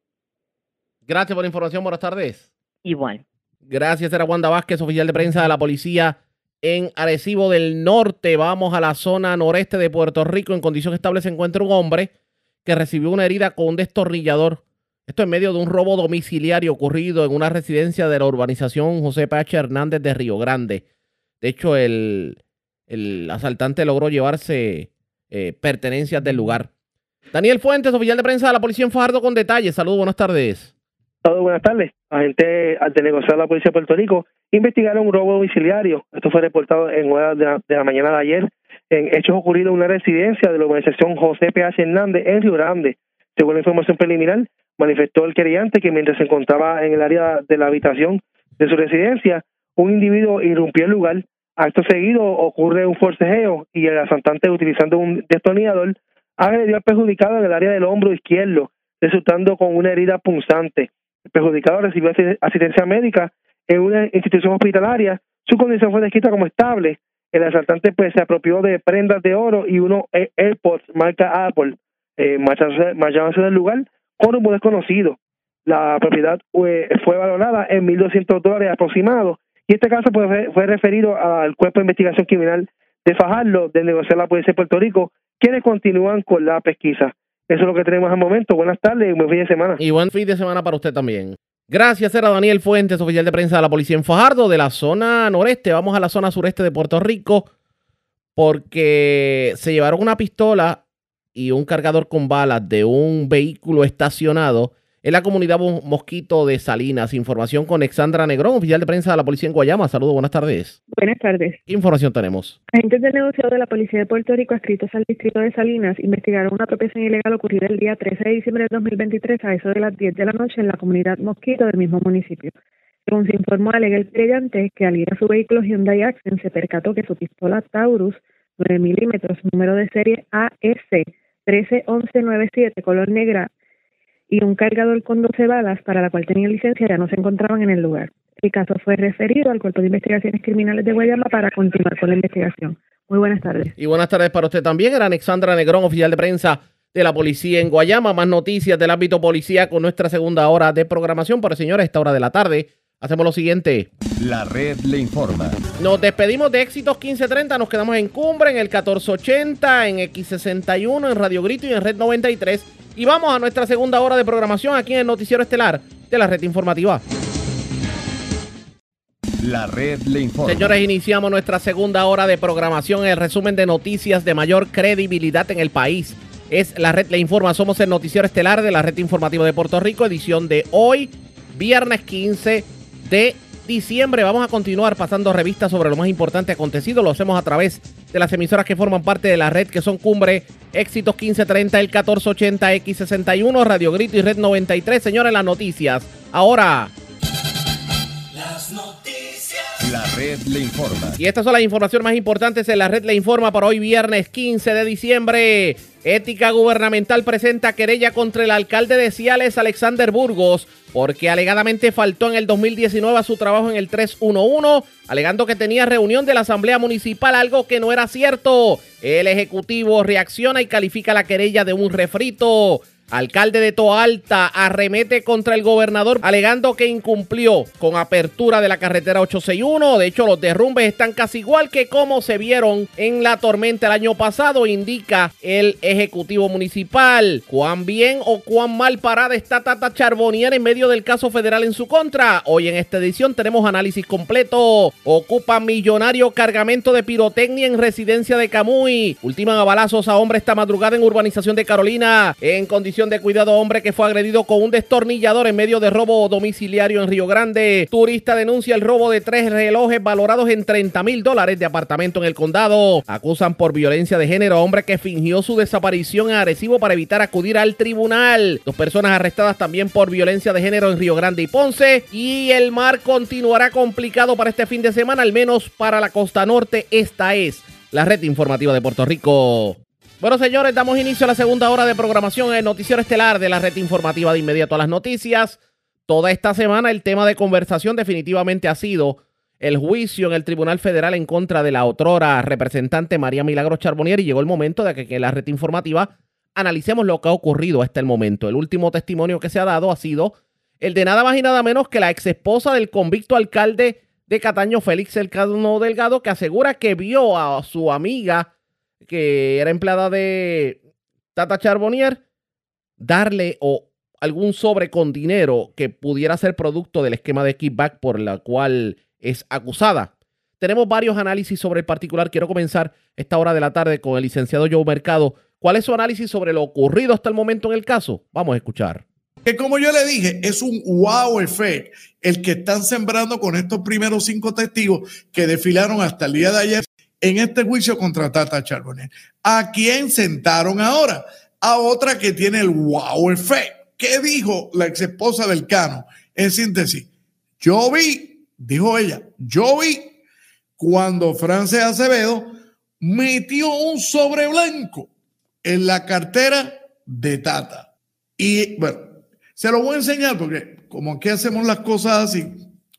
Gracias por la información, buenas tardes. Igual. Gracias, era Wanda Vázquez, oficial de prensa de la policía en Arecibo del Norte. Vamos a la zona noreste de Puerto Rico. En condición estable se encuentra un hombre que recibió una herida con un destornillador. Esto en medio de un robo domiciliario ocurrido en una residencia de la urbanización José P H Hernández de Río Grande. De hecho, el, el asaltante logró llevarse eh, pertenencias del lugar. Daniel Fuentes, oficial de prensa de la policía en Fajardo, con detalles. Saludos, buenas tardes. Saludos, buenas tardes. Agentes de negociar de la policía de Puerto Rico investigaron un robo domiciliario. Esto fue reportado en horas de la, de la mañana de ayer en hechos ocurridos en una residencia de la urbanización José P H Hernández en Río Grande. Según la información preliminar, manifestó el querellante que mientras se encontraba en el área de la habitación de su residencia, un individuo irrumpió el lugar. Acto seguido ocurre un forcejeo y el asaltante, utilizando un destornillador, agredió al perjudicado en el área del hombro izquierdo, resultando con una herida punzante. El perjudicado recibió asistencia médica en una institución hospitalaria. Su condición fue descrita como estable. El asaltante pues se apropió de prendas de oro y unos AirPods marca Apple, eh, marchándose del lugar con rumbo desconocido. La propiedad fue, fue valorada en mil doscientos dólares aproximados y este caso pues, fue, fue referido al Cuerpo de Investigación Criminal de Fajardo del negociar la Policía de Puerto Rico, quienes continúan con la pesquisa. Eso es lo que tenemos al momento. Buenas tardes y buen fin de semana. Y buen fin de semana para usted también. Gracias, era Daniel Fuentes, oficial de prensa de la policía en Fajardo, de la zona noreste. Vamos a la zona sureste de Puerto Rico porque se llevaron una pistola y un cargador con balas de un vehículo estacionado en la comunidad Mosquito de Salinas. Información con Alexandra Negrón, oficial de prensa de la policía en Guayama. Saludos, buenas tardes. Buenas tardes. ¿Qué información tenemos? Agentes del negociado de la Policía de Puerto Rico adscritos al distrito de Salinas investigaron una apropiación ilegal ocurrida el día trece de diciembre de dos mil veintitrés a eso de las diez de la noche en la comunidad Mosquito del mismo municipio. Según se informó, alega el querellante que al ir a su vehículo Hyundai Accent se percató que su pistola Taurus nueve milímetros, número de serie A S trece once noventa y siete, color negra, y un cargador con doce balas para la cual tenía licencia ya no se encontraban en el lugar. El caso fue referido al Cuerpo de Investigaciones Criminales de Guayama para continuar con la investigación. Muy buenas tardes. Y buenas tardes para usted también. Era Alexandra Negrón, oficial de prensa de la policía en Guayama. Más noticias del ámbito policía con nuestra segunda hora de programación. Pero señores, a esta hora de la tarde hacemos lo siguiente. La red le informa. Nos despedimos de Éxitos quince treinta. Nos quedamos en Cumbre, en el catorce ochenta, en X sesenta y uno, en Radio Grito y en Red noventa y tres. Y vamos a nuestra segunda hora de programación aquí en el Noticiero Estelar de la Red Informativa. La red le informa. Señores, iniciamos nuestra segunda hora de programación. El resumen de noticias de mayor credibilidad en el país es La Red le informa. Somos el Noticiero Estelar de la Red Informativa de Puerto Rico, edición de hoy, viernes quince de diciembre. Vamos a continuar pasando revistas sobre lo más importante acontecido. Lo hacemos a través de las emisoras que forman parte de la red, que son Cumbre, Éxitos quince treinta, el catorce ochenta, X sesenta y uno, Radio Grito y Red noventa y tres. Señores, las noticias ahora. Las noticias. La Red Le Informa. Y estas son las informaciones más importantes en La Red Le Informa para hoy viernes quince de diciembre. Ética Gubernamental presenta querella contra el alcalde de Ciales, Alexander Burgos, porque alegadamente faltó en el dos mil diecinueve a su trabajo en el tres once, alegando que tenía reunión de la Asamblea Municipal, algo que no era cierto. El Ejecutivo reacciona y califica la querella de un refrito. Alcalde de Toalta arremete contra el gobernador alegando que incumplió con apertura de la carretera ochocientos sesenta y uno. De hecho, los derrumbes están casi igual que como se vieron en la tormenta el año pasado, indica el Ejecutivo Municipal. ¿Cuán bien o cuán mal parada está Tata Charbonnier en medio del caso federal en su contra? Hoy en esta edición tenemos análisis completo. Ocupan millonario cargamento de pirotecnia en residencia de Camuy. Ultiman a balazos a hombre esta madrugada en urbanización de Carolina. En condición de cuidado, hombre que fue agredido con un destornillador en medio de robo domiciliario en Río Grande. Turista denuncia el robo de tres relojes valorados en treinta mil dólares de apartamento en el condado. Acusan por violencia de género a hombre que fingió su desaparición en Arecibo para evitar acudir al tribunal. Dos personas arrestadas también por violencia de género en Río Grande y Ponce. Y el mar continuará complicado para este fin de semana, al menos para la costa norte. Esta es la red informativa de Puerto Rico. Bueno, señores, damos inicio a la segunda hora de programación en el noticiero estelar de la red informativa. De inmediato a las noticias. Toda esta semana el tema de conversación definitivamente ha sido el juicio en el Tribunal Federal en contra de la otrora representante María Milagros Charbonnier, y llegó el momento de que, que en la red informativa analicemos lo que ha ocurrido hasta el momento. El último testimonio que se ha dado ha sido el de nada más y nada menos que la ex esposa del convicto alcalde de Cataño, Félix Elcano Delgado, que asegura que vio a su amiga, que era empleada de Tata Charbonnier, darle o algún sobre con dinero que pudiera ser producto del esquema de kickback por la cual es acusada. Tenemos varios análisis sobre el particular. Quiero comenzar esta hora de la tarde con el licenciado Joe Mercado. ¿Cuál es su análisis sobre lo ocurrido hasta el momento en el caso? Vamos a escuchar. Que como yo le dije, es un wow effect el que están sembrando con estos primeros cinco testigos que desfilaron hasta el día de ayer en este juicio contra Tata Charbonnier. ¿A quién sentaron ahora? A otra que tiene el wow effect. ¿Qué dijo la ex esposa del Cano? En síntesis, yo vi, dijo ella, yo vi cuando Frances Acevedo metió un sobre blanco en la cartera de Tata. Y bueno, se lo voy a enseñar porque como aquí hacemos las cosas así,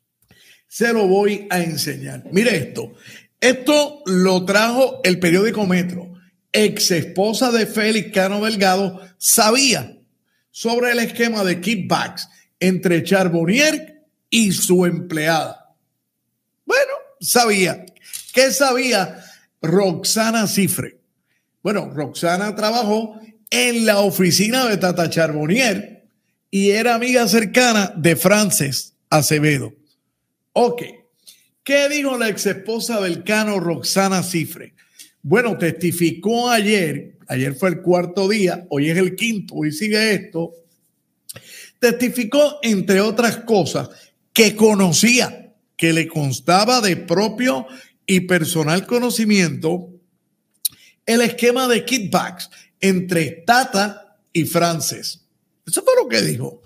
se lo voy a enseñar. Mire esto. Esto lo trajo el periódico Metro. Ex esposa de Félix Cano Delgado sabía sobre el esquema de kickbacks entre Charbonnier y su empleada. Bueno, sabía. ¿Qué sabía Roxana Cifre? Bueno, Roxana trabajó en la oficina de Tata Charbonnier y era amiga cercana de Frances Acevedo. Ok. ¿Qué dijo la ex esposa del Cano, Roxana Cifre? Bueno, testificó ayer, ayer fue el cuarto día, hoy es el quinto, hoy sigue esto. Testificó, entre otras cosas, que conocía, que le constaba de propio y personal conocimiento el esquema de kickbacks entre Tata y Frances. Eso fue lo que dijo.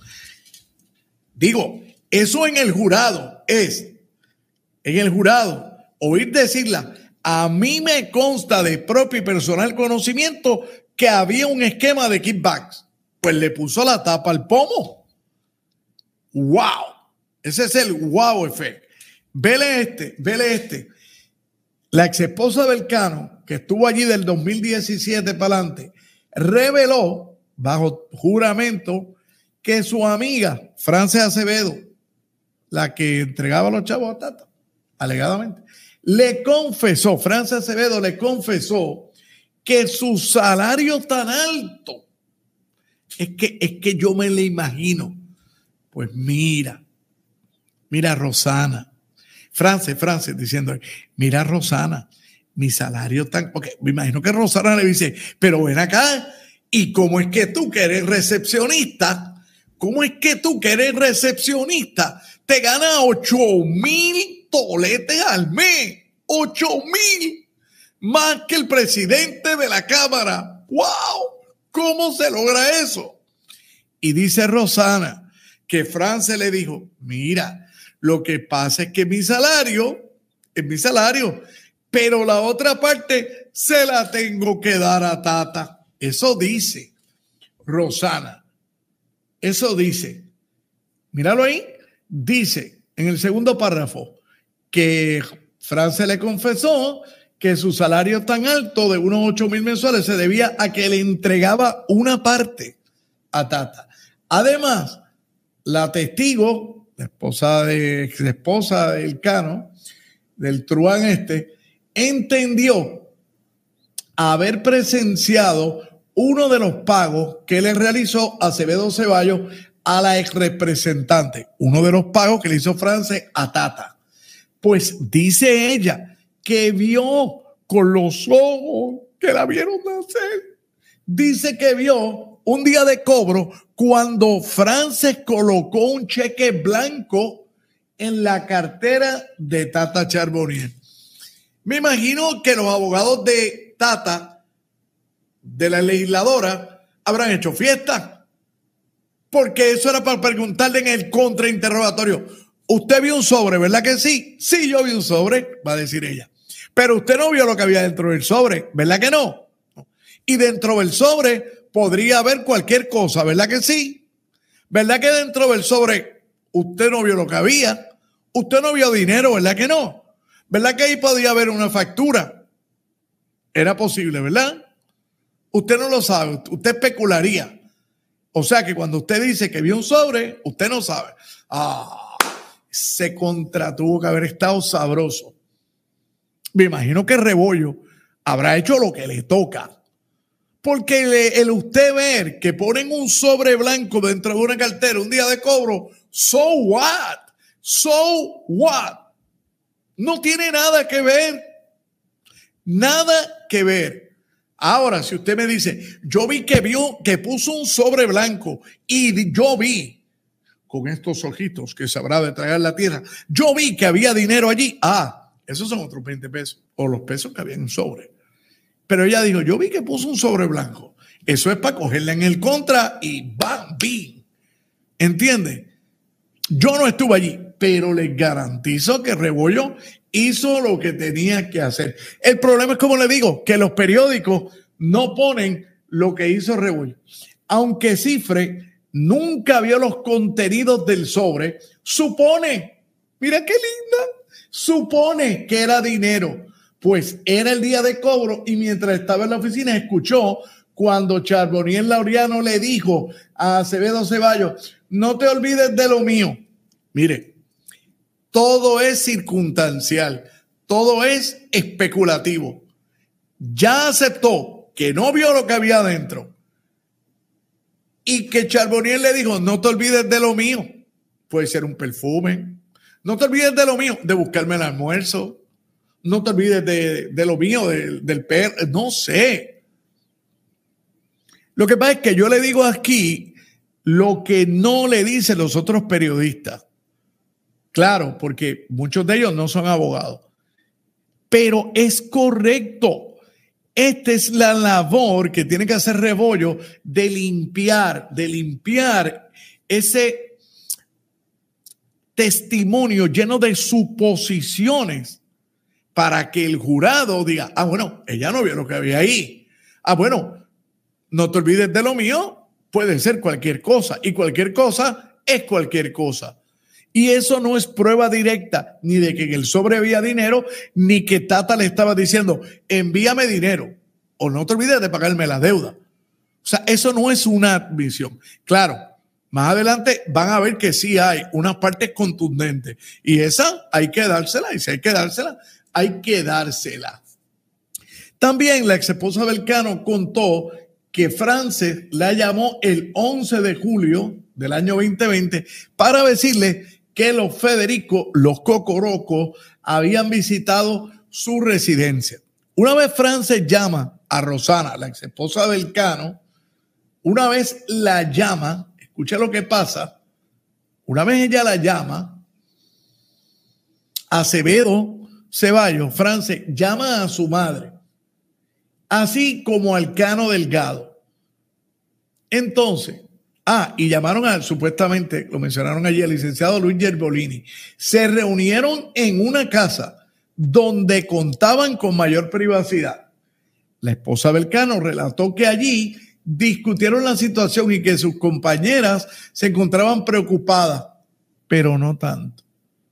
Digo, eso en el jurado es... En el jurado, oír decirla, a mí me consta de propio y personal conocimiento que había un esquema de kickbacks. Pues le puso la tapa al pomo. ¡Wow! Ese es el wow effect. Vele este, vele este. La ex esposa del Cano, que estuvo allí del dos mil diecisiete para adelante, reveló, bajo juramento, que su amiga, Frances Acevedo, la que entregaba los chavos a Tata, alegadamente, le confesó, Frances Acevedo le confesó que su salario tan alto, es que, es que yo me le imagino, pues mira, mira Rosana, Frances, Frances diciendo, mira Rosana, mi salario tan, porque me imagino que Rosana le dice, pero ven acá, y cómo es que tú que eres recepcionista, cómo es que tú que eres recepcionista, te ganas ocho mil toletes al mes, ocho mil, más que el presidente de la Cámara. ¡Wow! ¿Cómo se logra eso? Y dice Rosana que Frances le dijo, mira, lo que pasa es que mi salario es mi salario, pero la otra parte se la tengo que dar a Tata. Eso dice Rosana. Eso dice. Míralo ahí. Dice en el segundo párrafo que France le confesó que su salario tan alto de unos ocho mil mensuales se debía a que le entregaba una parte a Tata. Además, la testigo, la esposa de la esposa del Cano, del truán este, entendió haber presenciado uno de los pagos que le realizó Acevedo Ceballos a la ex representante, uno de los pagos que le hizo France a Tata. Pues dice ella que vio con los ojos que la vieron nacer. Dice que vio un día de cobro cuando France colocó un cheque blanco en la cartera de Tata Charbonnier. Me imagino que los abogados de Tata, de la legisladora, habrán hecho fiesta, porque eso era para preguntarle en el contrainterrogatorio. Usted vio un sobre, ¿verdad que sí? Sí, yo vi un sobre, va a decir ella. Pero usted no vio lo que había dentro del sobre, ¿verdad que no? Y dentro del sobre podría haber cualquier cosa, ¿verdad que sí? ¿Verdad que dentro del sobre usted no vio lo que había? Usted no vio dinero, ¿verdad que no? ¿Verdad que ahí podía haber una factura? Era posible, ¿verdad? Usted no lo sabe, usted especularía. O sea que cuando usted dice que vio un sobre, usted no sabe. Ah, ese contra tuvo que haber estado sabroso. Me imagino que Rebollo habrá hecho lo que le toca. Porque el, el usted ver que ponen un sobre blanco dentro de una cartera un día de cobro, so what? So what? No tiene nada que ver. Nada que ver. Ahora, si usted me dice, yo vi que vio, que puso un sobre blanco y yo vi, con estos ojitos que sabrá de tragar la tierra, yo vi que había dinero allí. Ah, esos son otros veinte pesos o los pesos que había en un sobre. Pero ella dijo, yo vi que puso un sobre blanco. Eso es para cogerla en el contra y bam, bim. ¿Entiende? Yo no estuve allí, pero les garantizo que Rebollo hizo lo que tenía que hacer. El problema es, como le digo, que los periódicos no ponen lo que hizo Rebollo. Aunque Cifre nunca vio los contenidos del sobre, supone, mira qué linda, supone que era dinero. Pues era el día de cobro y mientras estaba en la oficina escuchó cuando Charbonnier Laureano le dijo a Acevedo Ceballos, no te olvides de lo mío. Mire, todo es circunstancial, todo es especulativo. Ya aceptó que no vio lo que había adentro y que Charbonnier le dijo, no te olvides de lo mío. Puede ser un perfume. No te olvides de lo mío, de buscarme el almuerzo. No te olvides de, de lo mío, de, del perro, no sé. Lo que pasa es que yo le digo aquí lo que no le dicen los otros periodistas. Claro, porque muchos de ellos no son abogados. Pero es correcto. Esta es la labor que tiene que hacer Rebollo de limpiar, de limpiar ese testimonio lleno de suposiciones para que el jurado diga, ah, bueno, ella no vio lo que había ahí. Ah, bueno, no te olvides de lo mío, puede ser cualquier cosa y cualquier cosa es cualquier cosa. Y eso no es prueba directa ni de que en el sobre había dinero, ni que Tata le estaba diciendo, envíame dinero o no te olvides de pagarme la deuda. O sea, eso no es una admisión. Claro, más adelante van a ver que sí hay unas partes contundentes y esa hay que dársela y si hay que dársela, hay que dársela. También la ex esposa del Cano contó que France la llamó el once de julio del año veinte veinte para decirle que los Federico, los Cocorocos, habían visitado su residencia. Una vez France llama a Rosana, la ex esposa del Cano, una vez la llama, escucha lo que pasa, una vez ella la llama, Acevedo Ceballos, France, llama a su madre, así como al Cano Delgado. Entonces, ah, y llamaron al, supuestamente, lo mencionaron allí, al licenciado Luis Gerbolini. Se reunieron en una casa donde contaban con mayor privacidad. La esposa del Cano relató que allí discutieron la situación y que sus compañeras se encontraban preocupadas, pero no tanto.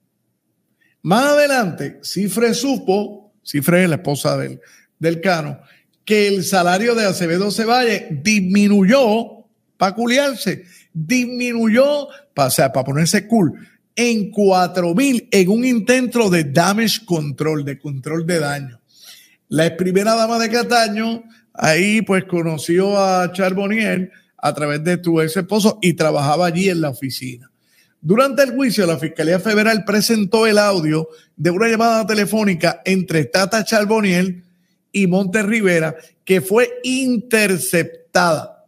Más adelante, Cifre supo, Cifre es la esposa del, del Cano, que el salario de Acevedo Cevalles disminuyó para culiarse, disminuyó, para, o sea, para ponerse cool, en cuatro mil en un intento de damage control, de control de daño. La ex primera dama de Cataño ahí pues conoció a Charbonnier a través de tu ex esposo y trabajaba allí en la oficina. Durante el juicio, la Fiscalía Federal presentó el audio de una llamada telefónica entre Tata Charbonnier y Montes Rivera que fue interceptada,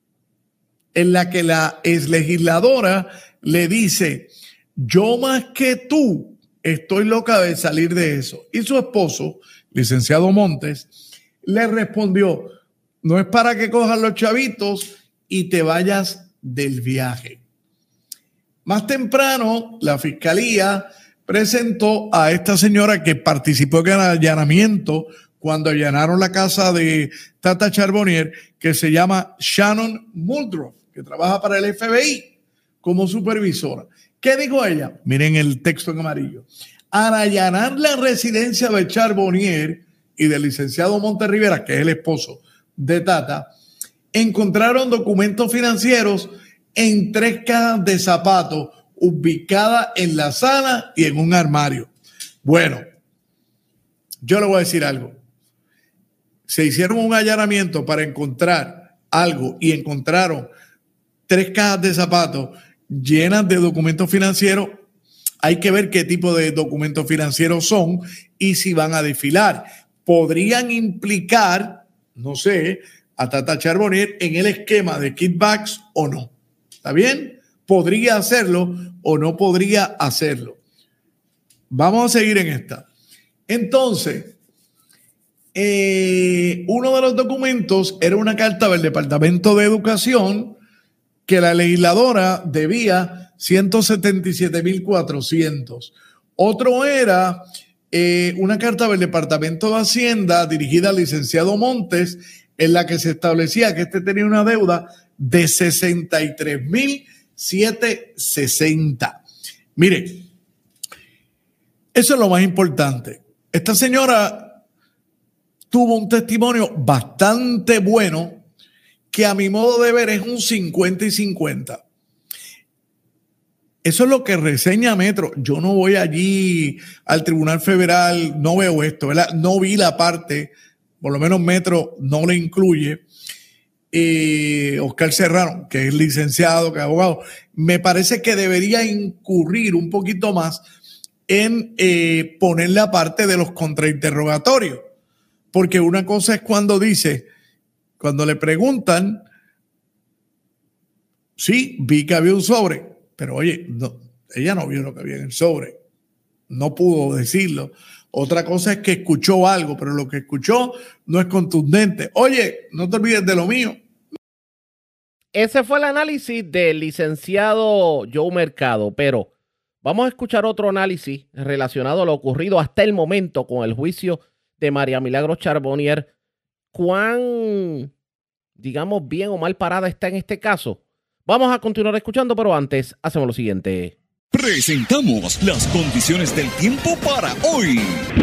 en la que la exlegisladora le dice: yo más que tú estoy loca de salir de eso. Y su esposo, licenciado Montes, le respondió: no es para que cojas los chavitos y te vayas del viaje. Más temprano, la fiscalía presentó a esta señora que participó en el allanamiento cuando allanaron la casa de Tata Charbonnier, que se llama Shannon Muldrow, que trabaja para el F B I como supervisora. ¿Qué dijo ella? Miren el texto en amarillo. Al allanar la residencia de Charbonnier y del licenciado Montes Rivera, que es el esposo de Tata, encontraron documentos financieros en tres cajas de zapatos ubicadas en la sala y en un armario. Bueno, yo le voy a decir algo. Se hicieron un allanamiento para encontrar algo y encontraron tres cajas de zapatos llenas de documentos financieros. Hay que ver qué tipo de documentos financieros son y si van a desfilar. Podrían implicar, no sé, a Tata Charbonnier en el esquema de kickbacks o no. ¿Está bien? Podría hacerlo o no podría hacerlo. Vamos a seguir en esta. Entonces, eh, uno de los documentos era una carta del Departamento de Educación que la legisladora debía ciento setenta y siete mil cuatrocientos. Otro era eh, una carta del Departamento de Hacienda dirigida al licenciado Montes, en la que se establecía que este tenía una deuda de sesenta y tres mil setecientos sesenta. Mire, eso es lo más importante. Esta señora tuvo un testimonio bastante bueno que a mi modo de ver es un cincuenta y cincuenta. Eso es lo que reseña Metro. Yo no voy allí al Tribunal Federal, no veo esto, ¿verdad? No vi la parte, por lo menos Metro no le incluye. Eh, Oscar Serrano, que es licenciado, que es abogado, me parece que debería incurrir un poquito más en eh, poner la parte de los contrainterrogatorios. Porque una cosa es cuando dice, cuando le preguntan, sí, vi que había un sobre. Pero oye, no, ella no vio lo que había en el sobre. No pudo decirlo. Otra cosa es que escuchó algo, pero lo que escuchó no es contundente. Oye, no te olvides de lo mío. Ese fue el análisis del licenciado Joe Mercado, pero vamos a escuchar otro análisis relacionado a lo ocurrido hasta el momento con el juicio de María Milagros Charbonnier. ¿Cuán, digamos, bien o mal parada está en este caso? Vamos a continuar escuchando, pero antes hacemos lo siguiente. Presentamos las condiciones del tiempo para hoy.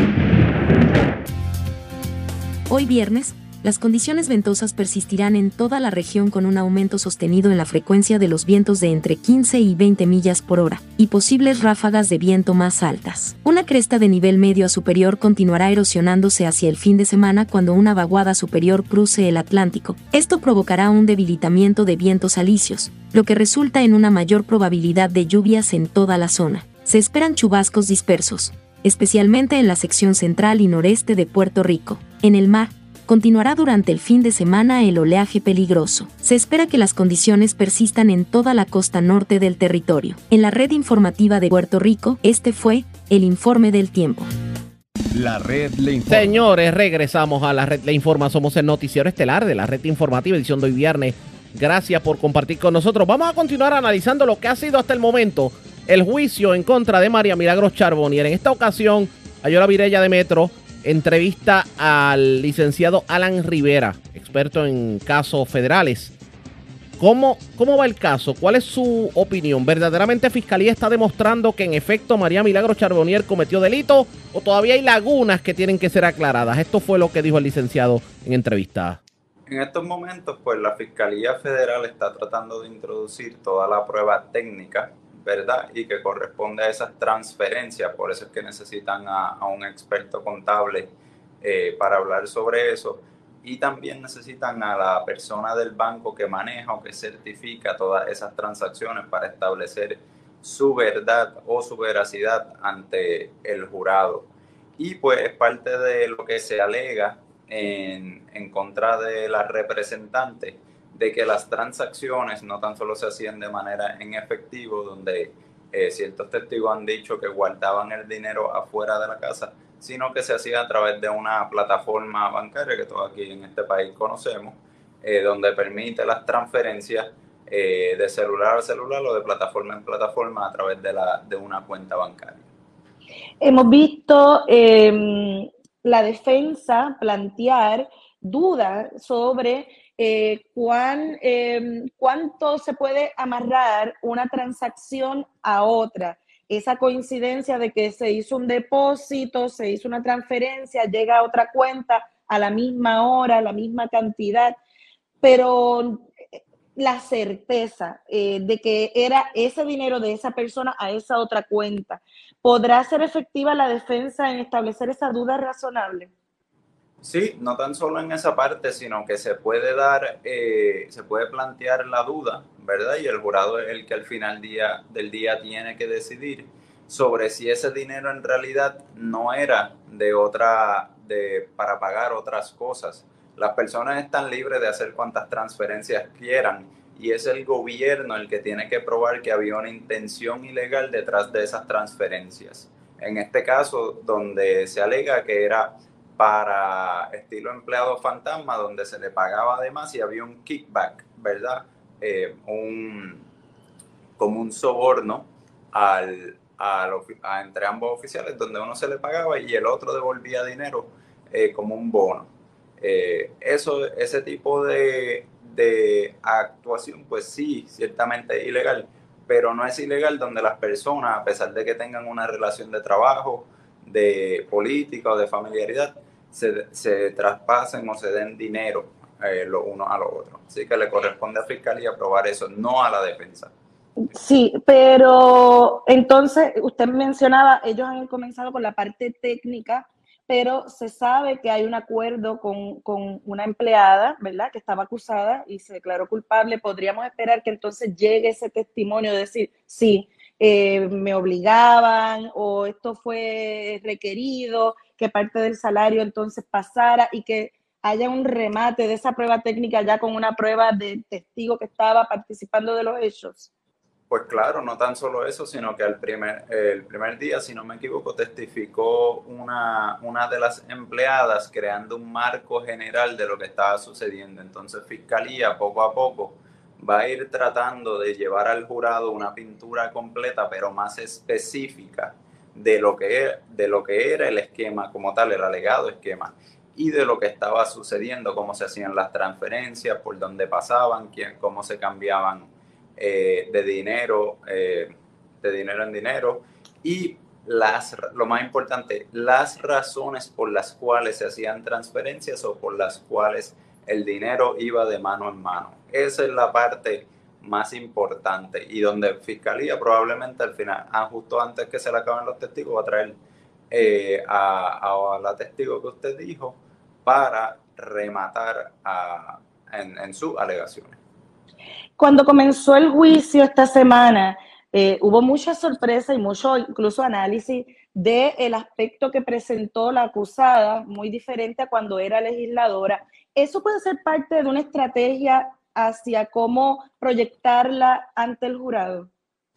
Hoy viernes, las condiciones ventosas persistirán en toda la región con un aumento sostenido en la frecuencia de los vientos de entre quince y veinte millas por hora, y posibles ráfagas de viento más altas. Una cresta de nivel medio a superior continuará erosionándose hacia el fin de semana cuando una vaguada superior cruce el Atlántico. Esto provocará un debilitamiento de vientos alisios, lo que resulta en una mayor probabilidad de lluvias en toda la zona. Se esperan chubascos dispersos, especialmente en la sección central y noreste de Puerto Rico. En el mar, continuará durante el fin de semana el oleaje peligroso. Se espera que las condiciones persistan en toda la costa norte del territorio. En la red informativa de Puerto Rico, este fue el informe del tiempo. La red le informa. Señores, regresamos a la red le informa. Somos el noticiero estelar de la red informativa, edición de hoy viernes. Gracias por compartir con nosotros. Vamos a continuar analizando lo que ha sido hasta el momento el juicio en contra de María Milagros Charbonnier. En esta ocasión, Ayola Virella de Metro entrevista al licenciado Alan Rivera, experto en casos federales. ¿Cómo, ¿Cómo va el caso? ¿Cuál es su opinión? ¿Verdaderamente Fiscalía está demostrando que en efecto María Milagros Charbonnier cometió delito o todavía hay lagunas que tienen que ser aclaradas? Esto fue lo que dijo el licenciado en entrevista. En estos momentos, pues la Fiscalía Federal está tratando de introducir toda la prueba técnica, ¿verdad? Y que corresponde a esas transferencias, por eso es que necesitan a, a un experto contable eh, para hablar sobre eso. Y también necesitan a la persona del banco que maneja o que certifica todas esas transacciones para establecer su verdad o su veracidad ante el jurado. Y pues es parte de lo que se alega en, en contra de la representante, de que las transacciones no tan solo se hacían de manera en efectivo, donde eh, ciertos testigos han dicho que guardaban el dinero afuera de la casa, sino que se hacía a través de una plataforma bancaria que todos aquí en este país conocemos, eh, donde permite las transferencias eh, de celular a celular o de plataforma en plataforma a través de, la, de una cuenta bancaria. Hemos visto eh, la defensa plantear dudas sobre eh, cuán, eh, cuánto se puede amarrar una transacción a otra. Esa coincidencia de que se hizo un depósito, se hizo una transferencia, llega a otra cuenta a la misma hora, a la misma cantidad, pero la certeza eh, de que era ese dinero de esa persona a esa otra cuenta, ¿podrá ser efectiva la defensa en establecer esa duda razonable? Sí, no tan solo en esa parte, sino que se puede dar, eh, se puede plantear la duda, ¿verdad? Y el jurado es el que al final día, del día tiene que decidir sobre si ese dinero en realidad no era de otra, de, para pagar otras cosas. Las personas están libres de hacer cuantas transferencias quieran y es el gobierno el que tiene que probar que había una intención ilegal detrás de esas transferencias. En este caso, donde se alega que era para estilo empleado fantasma, donde se le pagaba además y había un kickback, ¿verdad? Eh, un, como un soborno al, al, a, entre ambos oficiales, donde uno se le pagaba y el otro devolvía dinero eh, como un bono. Eh, eso, ese tipo de, de actuación, pues sí, ciertamente es ilegal, pero no es ilegal donde las personas, a pesar de que tengan una relación de trabajo, de política o de familiaridad, se, se traspasen o se den dinero eh, los unos a los otros. Así que le corresponde a Fiscalía probar eso, no a la defensa. Sí, pero entonces usted mencionaba, ellos han comenzado con la parte técnica, pero se sabe que hay un acuerdo con, con una empleada, ¿verdad?, que estaba acusada y se declaró culpable. Podríamos esperar que entonces llegue ese testimonio de decir, sí, eh, me obligaban o esto fue requerido, que parte del salario entonces pasara y que haya un remate de esa prueba técnica ya con una prueba de testigo que estaba participando de los hechos. Pues claro, no tan solo eso, sino que el primer, el primer día, si no me equivoco, testificó una, una de las empleadas creando un marco general de lo que estaba sucediendo. Entonces, Fiscalía poco a poco va a ir tratando de llevar al jurado una pintura completa, pero más específica de lo que era, de lo que era el esquema como tal, el alegado esquema, y de lo que estaba sucediendo, cómo se hacían las transferencias, por dónde pasaban, quién, cómo se cambiaban Eh, de dinero, eh, de dinero en dinero y las, lo más importante, las razones por las cuales se hacían transferencias o por las cuales el dinero iba de mano en mano. Esa es la parte más importante y donde Fiscalía probablemente al final, ah, justo antes que se le acaben los testigos, va a traer eh, a, a la testigo que usted dijo para rematar a, en, en sus alegaciones. Cuando comenzó el juicio esta semana, eh, hubo mucha sorpresa y mucho incluso análisis del aspecto que presentó la acusada, muy diferente a cuando era legisladora. ¿Eso puede ser parte de una estrategia hacia cómo proyectarla ante el jurado?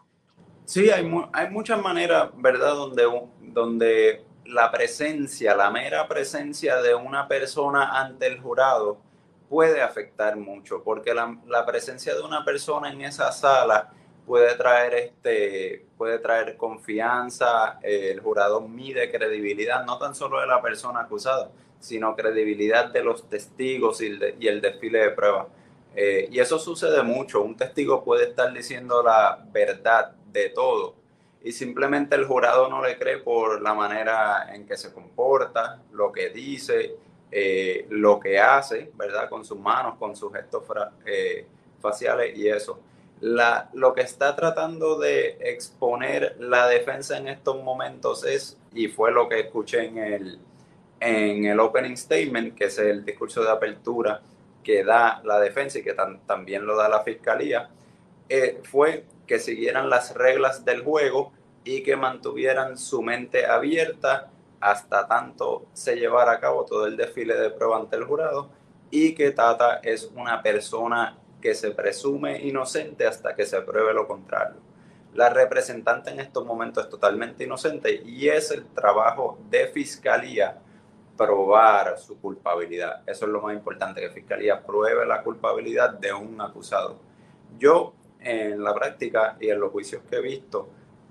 Sí, hay, mu hay muchas maneras, ¿verdad?, donde, donde la presencia, la mera presencia de una persona ante el jurado puede afectar mucho, porque la, la presencia de una persona en esa sala puede traer, este, puede traer confianza. Eh, el jurado mide credibilidad no tan solo de la persona acusada, sino credibilidad de los testigos y el, de, y el desfile de pruebas. Eh, y eso sucede mucho. Un testigo puede estar diciendo la verdad de todo y simplemente el jurado no le cree por la manera en que se comporta, lo que dice, eh, lo que hace, ¿verdad? Con sus manos, con sus gestos eh, faciales y eso. La, lo que está tratando de exponer la defensa en estos momentos es, y fue lo que escuché en el, en el opening statement, que es el discurso de apertura que da la defensa y que tam, también lo da la fiscalía, eh, fue que siguieran las reglas del juego y que mantuvieran su mente abierta hasta tanto se llevara a cabo todo el desfile de prueba ante el jurado, y que Tata es una persona que se presume inocente hasta que se pruebe lo contrario. La representante en estos momentos es totalmente inocente y es el trabajo de fiscalía probar su culpabilidad. Eso es lo más importante, que fiscalía pruebe la culpabilidad de un acusado. Yo, en la práctica y en los juicios que he visto,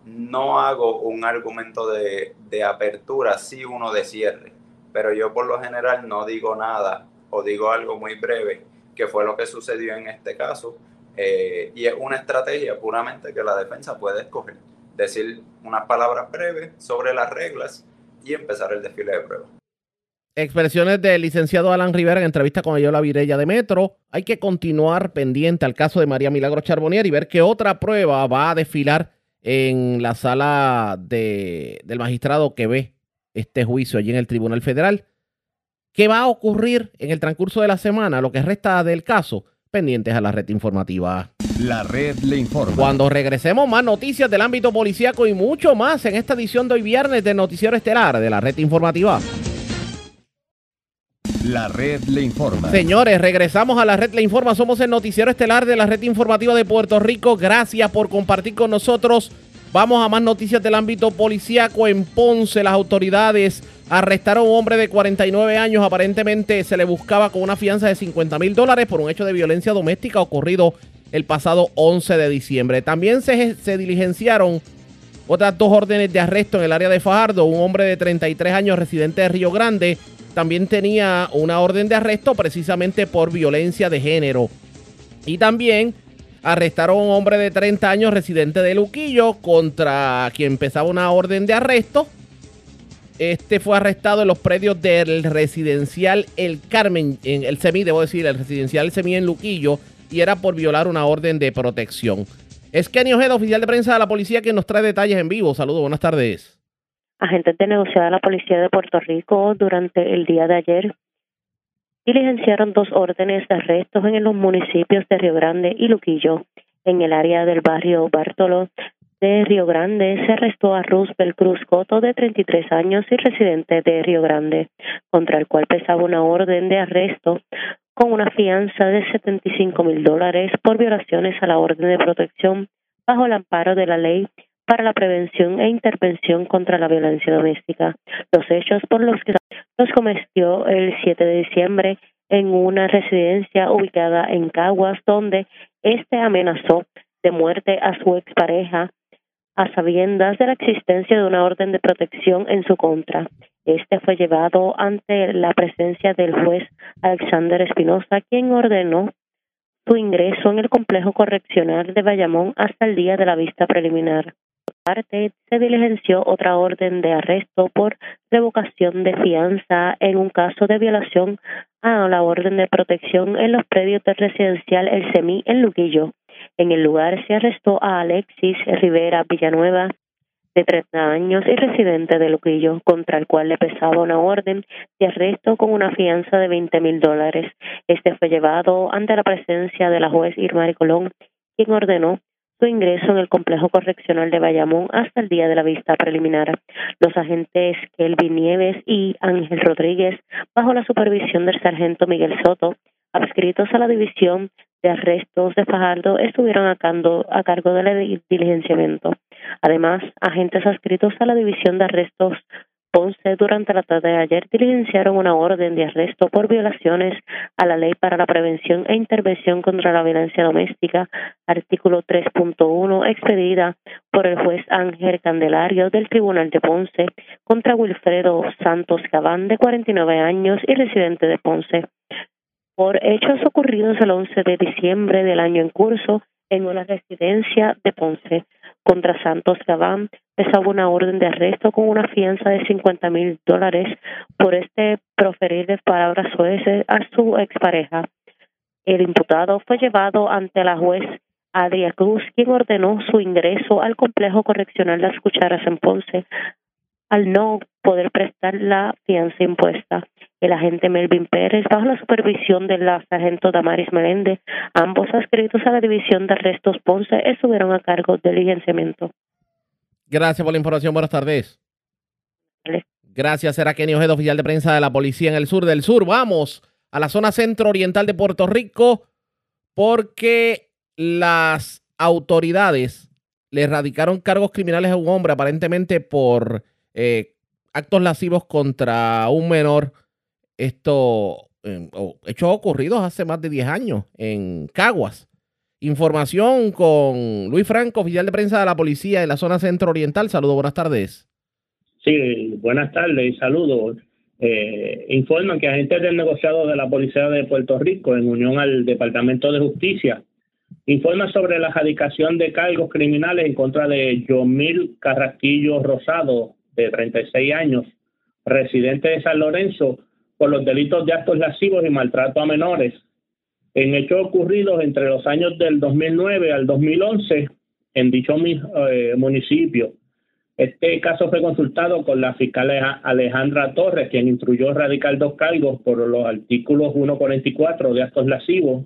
no hago un argumento de, de apertura, sí uno de cierre, pero yo por lo general no digo nada o digo algo muy breve, que fue lo que sucedió en este caso, eh, y es una estrategia puramente que la defensa puede escoger, decir unas palabras breves sobre las reglas y empezar el desfile de pruebas. Expresiones del licenciado Alan Rivera en entrevista con Ayola Virella de Metro. Hay que continuar pendiente al caso de María Milagros Charbonnier y ver qué otra prueba va a desfilar en la sala de, del magistrado que ve este juicio allí en el Tribunal Federal. ¿Qué va a ocurrir en el transcurso de la semana, lo que resta del caso? Pendientes a la red informativa. La red le informa. Cuando regresemos, más noticias del ámbito policíaco y mucho más en esta edición de hoy viernes de Noticiero Estelar de la red informativa. La red le informa. Señores, regresamos a la red le informa. Somos el noticiero estelar de la red informativa de Puerto Rico. Gracias por compartir con nosotros. Vamos a más noticias del ámbito policíaco. En Ponce, las autoridades arrestaron a un hombre de cuarenta y nueve años. Aparentemente se le buscaba con una fianza de cincuenta mil dólares por un hecho de violencia doméstica ocurrido el pasado once de diciembre. También se, se diligenciaron otras dos órdenes de arresto en el área de Fajardo. Un hombre de treinta y tres años, residente de Río Grande, también tenía una orden de arresto precisamente por violencia de género. Y también arrestaron a un hombre de treinta años, residente de Luquillo, contra quien pesaba una orden de arresto. Este fue arrestado en los predios del residencial El Carmen, en el SEMI, debo decir, el residencial El SEMI en Luquillo, y era por violar una orden de protección. Es Kenny Ojeda, oficial de prensa de la policía, que nos trae detalles en vivo. Saludos, buenas tardes. Agentes de negociada de la Policía de Puerto Rico durante el día de ayer diligenciaron dos órdenes de arrestos en los municipios de Río Grande y Luquillo. En el área del barrio Bartolo de Río Grande se arrestó a Roosevelt Cruz Coto, de treinta y tres años y residente de Río Grande, contra el cual pesaba una orden de arresto con una fianza de setenta y cinco mil dólares por violaciones a la orden de protección bajo el amparo de la ley para la prevención e intervención contra la violencia doméstica. Los hechos por los que los cometió el siete de diciembre en una residencia ubicada en Caguas, donde este amenazó de muerte a su expareja a sabiendas de la existencia de una orden de protección en su contra. Este fue llevado ante la presencia del juez Alexander Espinosa, quien ordenó su ingreso en el complejo correccional de Bayamón hasta el día de la vista preliminar. Por parte, se diligenció otra orden de arresto por revocación de fianza en un caso de violación a la orden de protección en los predios del residencial El SEMI en Luquillo. En el lugar se arrestó a Alexis Rivera Villanueva, de treinta años y residente de Luquillo, contra el cual le pesaba una orden de arresto con una fianza de veinte mil dólares. Este fue llevado ante la presencia de la juez Irmari Colón, quien ordenó su ingreso en el complejo correccional de Bayamón hasta el día de la vista preliminar. Los agentes Kelvin Nieves y Ángel Rodríguez, bajo la supervisión del sargento Miguel Soto, adscritos a la división de arrestos de Fajardo, estuvieron a, cando, a cargo del diligenciamiento. Además, agentes adscritos a la división de arrestos Ponce, durante la tarde de ayer diligenciaron una orden de arresto por violaciones a la Ley para la Prevención e Intervención contra la Violencia Doméstica, artículo tres punto uno, expedida por el juez Ángel Candelario del Tribunal de Ponce contra Wilfredo Santos Gabán, de cuarenta y nueve años y residente de Ponce, por hechos ocurridos el once de diciembre del año en curso en una residencia de Ponce. Contra Santos Gabán pesaba una orden de arresto con una fianza de cincuenta mil dólares por este proferir de palabras soeces a su expareja. El imputado fue llevado ante la juez Adria Cruz, quien ordenó su ingreso al complejo correccional Las Cucharas en Ponce, al no poder prestar la fianza impuesta. El agente Melvin Pérez, bajo la supervisión del sargento Damaris Meléndez, ambos adscritos a la División de Arrestos Ponce, estuvieron a cargo del diligenciamiento. Gracias por la información. Buenas tardes. Vale. Gracias, era Kenny Ojeda, oficial de prensa de la policía en el sur del sur. Vamos a la zona centro-oriental de Puerto Rico porque las autoridades le erradicaron cargos criminales a un hombre aparentemente por eh, actos lascivos contra un menor. Esto, eh, hechos ocurridos hace más de diez años en Caguas. Información con Luis Franco, oficial de prensa de la policía en la zona centro-oriental. Saludos, buenas tardes. Sí, buenas tardes y saludos. Eh, informan que agentes del negociado de la Policía de Puerto Rico, en unión al Departamento de Justicia, informan sobre la erradicación de cargos criminales en contra de Yomil Carrasquillo Rosado, de treinta y seis años, residente de San Lorenzo, por los delitos de actos lascivos y maltrato a menores, en hechos ocurridos entre los años del dos mil nueve al dos mil once en dicho eh, municipio. Este caso fue consultado con la fiscal Alejandra Torres, quien instruyó erradicar dos cargos por los artículos ciento cuarenta y cuatro de actos lascivos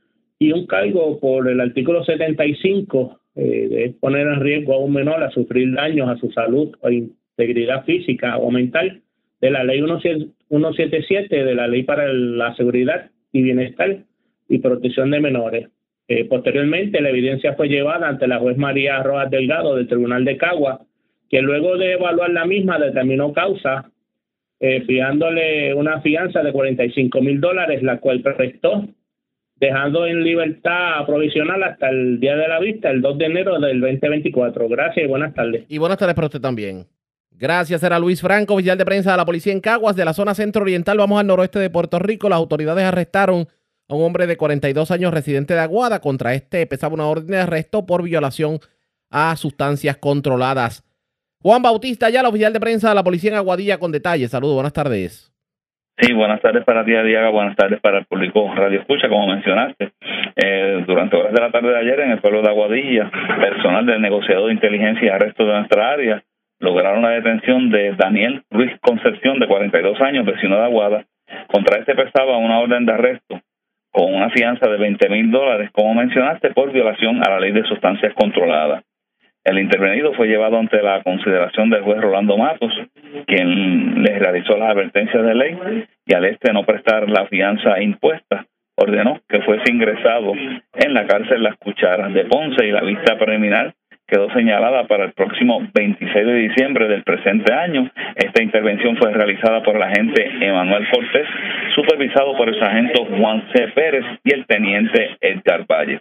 y un cargo por el artículo setenta y cinco eh, de poner en riesgo a un menor a sufrir daños a su salud o integridad física o mental de la ley ciento setenta y siete, de la ley para la seguridad y bienestar y protección de menores. Eh, posteriormente, la evidencia fue llevada ante la juez María Rojas Delgado del Tribunal de Caguas, que luego de evaluar la misma determinó causa, eh, fijándole una fianza de cuarenta y cinco mil dólares, la cual prestó, dejando en libertad provisional hasta el día de la vista, el dos de enero del veinte veinticuatro. Gracias y buenas tardes. Y buenas tardes para usted también. Gracias, era Luis Franco, oficial de prensa de la policía en Caguas, de la zona centro-oriental. Vamos al noroeste de Puerto Rico. Las autoridades arrestaron a un hombre de cuarenta y dos años, residente de Aguada. Contra este pesaba una orden de arresto por violación a sustancias controladas. Juan Bautista, ya el oficial de prensa de la policía en Aguadilla, con detalles. Saludos, buenas tardes. Sí, buenas tardes para ti, Diaga, buenas tardes para el público Radio Escucha, como mencionaste. Eh, durante horas de la tarde de ayer, en el pueblo de Aguadilla, personal del negociado de inteligencia y arresto de nuestra área lograron la detención de Daniel Ruiz Concepción, de cuarenta y dos años, vecino de Aguada. Contra este pesaba una orden de arresto con una fianza de veinte mil dólares, como mencionaste, por violación a la ley de sustancias controladas. El intervenido fue llevado ante la consideración del juez Rolando Matos, quien le realizó las advertencias de ley y al este no prestar la fianza impuesta, ordenó que fuese ingresado en la cárcel Las Cucharas de Ponce y la vista preliminar quedó señalada para el próximo veintiséis de diciembre del presente año. Esta intervención fue realizada por el agente Emanuel Cortés, supervisado por el sargento Juan C. Pérez y el teniente Edgar Valle.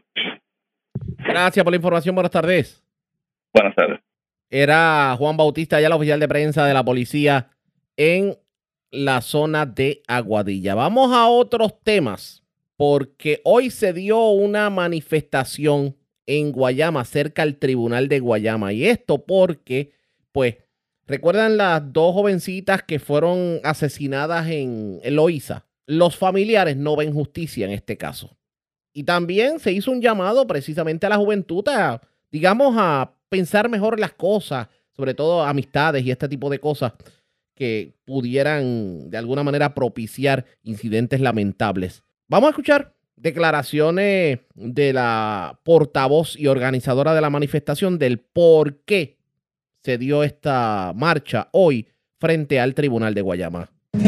Gracias por la información. Buenas tardes. Buenas tardes. Era Juan Bautista, ya el oficial de prensa de la policía en la zona de Aguadilla. Vamos a otros temas, porque hoy se dio una manifestación en Guayama, cerca al Tribunal de Guayama. Y esto porque, pues, ¿recuerdan las dos jovencitas que fueron asesinadas en, en Loíza? Los familiares no ven justicia en este caso. Y también se hizo un llamado precisamente a la juventud a, digamos, a pensar mejor las cosas, sobre todo amistades y este tipo de cosas que pudieran de alguna manera propiciar incidentes lamentables. Vamos a escuchar declaraciones de la portavoz y organizadora de la manifestación del por qué se dio esta marcha hoy frente al Tribunal de Guayama.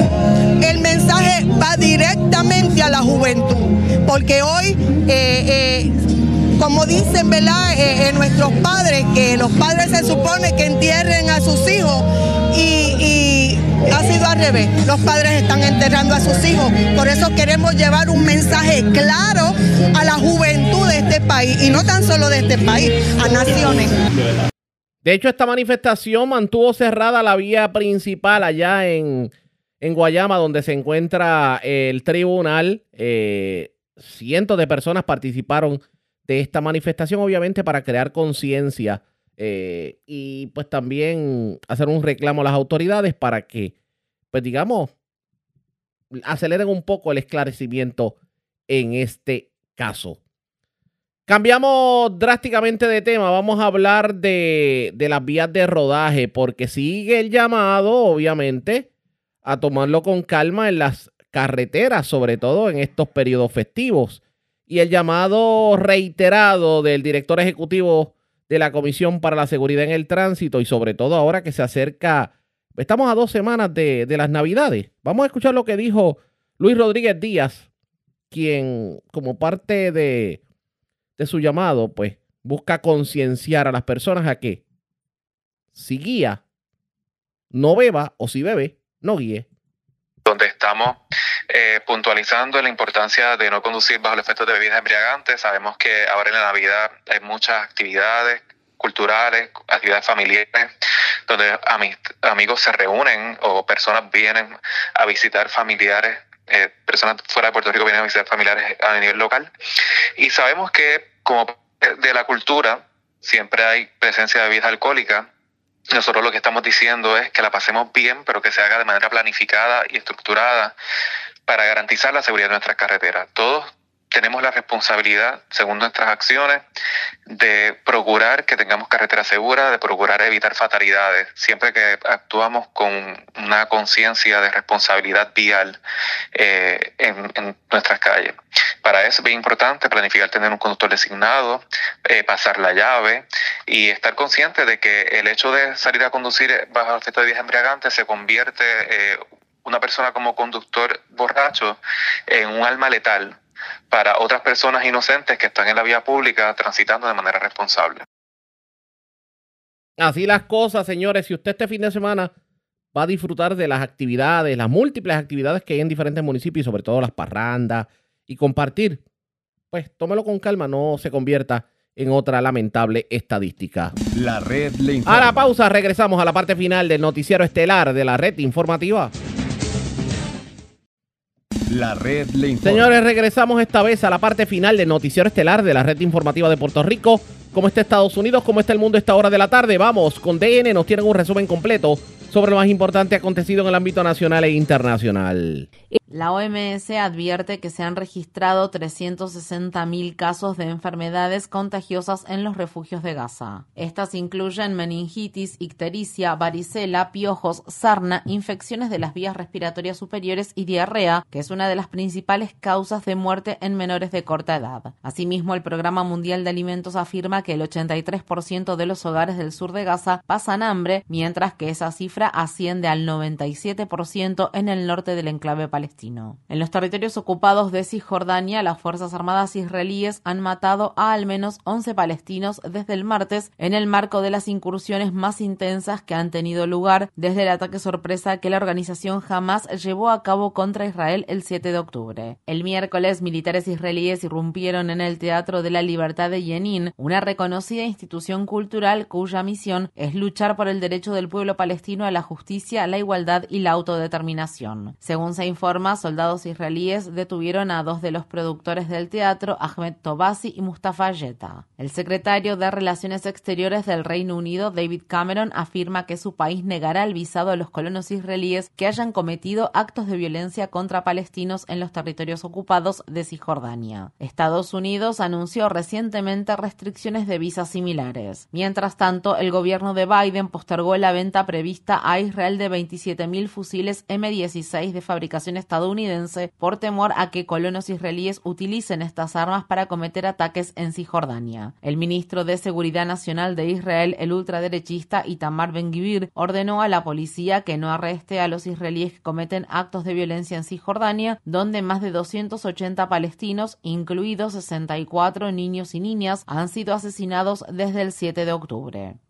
El mensaje va directamente a la juventud, porque hoy, eh, eh, como dicen, ¿verdad? Eh, eh, nuestros padres, que los padres se supone que entierren a sus hijos y, y ha sido al revés. Los padres están enterrando a sus hijos. Por eso queremos llevar un mensaje claro a la juventud de este país, y no tan solo de este país, a naciones. De hecho, esta manifestación mantuvo cerrada la vía principal allá en, en Guayama, donde se encuentra el tribunal. Eh, cientos de personas participaron de esta manifestación, obviamente para crear conciencia eh, y pues también hacer un reclamo a las autoridades para que, pues digamos, aceleren un poco el esclarecimiento en este caso. Cambiamos drásticamente de tema. Vamos a hablar de, de las vías de rodaje, porque sigue el llamado, obviamente, a tomarlo con calma en las carreteras, sobre todo en estos periodos festivos. Y el llamado reiterado del director ejecutivo de la Comisión para la Seguridad en el Tránsito, y sobre todo ahora que se acerca, estamos a dos semanas de, de las Navidades. Vamos a escuchar lo que dijo Luis Rodríguez Díaz, quien como parte de, de su llamado, pues busca concienciar a las personas a que si guía, no beba, o si bebe, no guíe. Donde estamos eh, puntualizando la importancia de no conducir bajo el efecto de bebidas embriagantes. Sabemos que ahora en la Navidad hay muchas actividades culturales, actividades familiares, donde amist- amigos se reúnen o personas vienen a visitar familiares, eh, personas fuera de Puerto Rico vienen a visitar familiares a nivel local. Y sabemos que como de la cultura siempre hay presencia de bebidas alcohólicas. Nosotros lo que estamos diciendo es que la pasemos bien, pero que se haga de manera planificada y estructurada para garantizar la seguridad de nuestras carreteras. Todos tenemos la responsabilidad, según nuestras acciones, de procurar que tengamos carreteras seguras, de procurar evitar fatalidades, siempre que actuamos con una conciencia de responsabilidad vial eh, en, en nuestras calles. Para eso es bien importante planificar tener un conductor designado, eh, pasar la llave y estar consciente de que el hecho de salir a conducir bajo el efecto de bebidas embriagantes se convierte eh, una persona como conductor borracho en un arma letal para otras personas inocentes que están en la vía pública transitando de manera responsable. Así las cosas, señores. Si usted este fin de semana va a disfrutar de las actividades, las múltiples actividades que hay en diferentes municipios, y sobre todo las parrandas, y compartir, pues tómelo con calma, no se convierta en otra lamentable estadística. La red le informa. A la pausa, regresamos a la parte final del noticiero estelar de la red informativa. La red le informa. Señores, regresamos esta vez a la parte final del noticiero estelar de la red informativa de Puerto Rico. ¿Cómo está Estados Unidos? ¿Cómo está el mundo a esta hora de la tarde? Vamos con D N, nos tienen un resumen completo sobre lo más importante acontecido en el ámbito nacional e internacional. La O M S advierte que se han registrado trescientos sesenta mil casos de enfermedades contagiosas en los refugios de Gaza. Estas incluyen meningitis, ictericia, varicela, piojos, sarna, infecciones de las vías respiratorias superiores y diarrea, que es una de las principales causas de muerte en menores de corta edad. Asimismo, el Programa Mundial de Alimentos afirma que el ochenta y tres por ciento de los hogares del sur de Gaza pasan hambre, mientras que esa cifra asciende al noventa y siete por ciento en el norte del enclave palestino. En los territorios ocupados de Cisjordania, las Fuerzas Armadas israelíes han matado a al menos once palestinos desde el martes en el marco de las incursiones más intensas que han tenido lugar desde el ataque sorpresa que la organización Hamas llevó a cabo contra Israel el siete de octubre. El miércoles, militares israelíes irrumpieron en el Teatro de la Libertad de Jenin, una reconocida institución cultural cuya misión es luchar por el derecho del pueblo palestino a la justicia, la igualdad y la autodeterminación. Según se informa, soldados israelíes detuvieron a dos de los productores del teatro, Ahmed Tobasi y Mustafa Yeta. El secretario de Relaciones Exteriores del Reino Unido, David Cameron, afirma que su país negará el visado a los colonos israelíes que hayan cometido actos de violencia contra palestinos en los territorios ocupados de Cisjordania. Estados Unidos anunció recientemente restricciones de visas similares. Mientras tanto, el gobierno de Biden postergó la venta prevista a Israel de veintisiete mil fusiles eme dieciséis de fabricación estadounidense por temor a que colonos israelíes utilicen estas armas para cometer ataques en Cisjordania. El ministro de Seguridad Nacional de Israel, el ultraderechista Itamar Ben-Gvir, ordenó a la policía que no arreste a los israelíes que cometen actos de violencia en Cisjordania, donde más de doscientos ochenta palestinos, incluidos sesenta y cuatro niños y niñas, han sido asesinados desde el siete de octubre.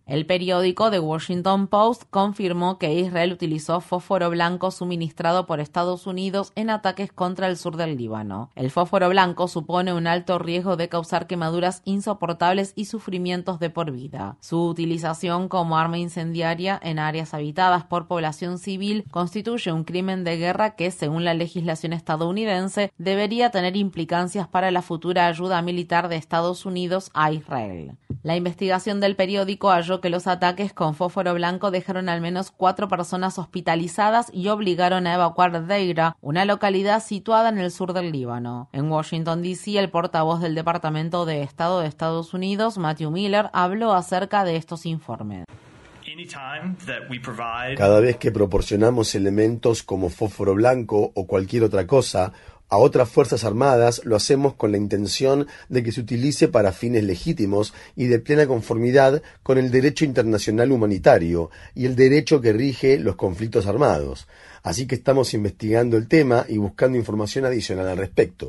El periódico The Washington Post confirmó que Israel utilizó fósforo blanco suministrado por Estados Unidos en ataques contra el sur del Líbano. El fósforo blanco supone un alto riesgo de causar quemaduras insoportables y sufrimientos de por vida. Su utilización como arma incendiaria en áreas habitadas por población civil constituye un crimen de guerra que, según la legislación estadounidense, debería tener implicancias para la futura ayuda militar de Estados Unidos a Israel. La investigación del periódico halló que los ataques con fósforo blanco dejaron al menos cuatro personas hospitalizadas y obligaron a evacuar Deira, una localidad situada en el sur del Líbano. En Washington, D C, el portavoz del Departamento de Estado de Estados Unidos, Matthew Miller, habló acerca de estos informes. Cada vez que proporcionamos elementos como fósforo blanco o cualquier otra cosa a otras fuerzas armadas, lo hacemos con la intención de que se utilice para fines legítimos y de plena conformidad con el derecho internacional humanitario y el derecho que rige los conflictos armados. Así que estamos investigando el tema y buscando información adicional al respecto.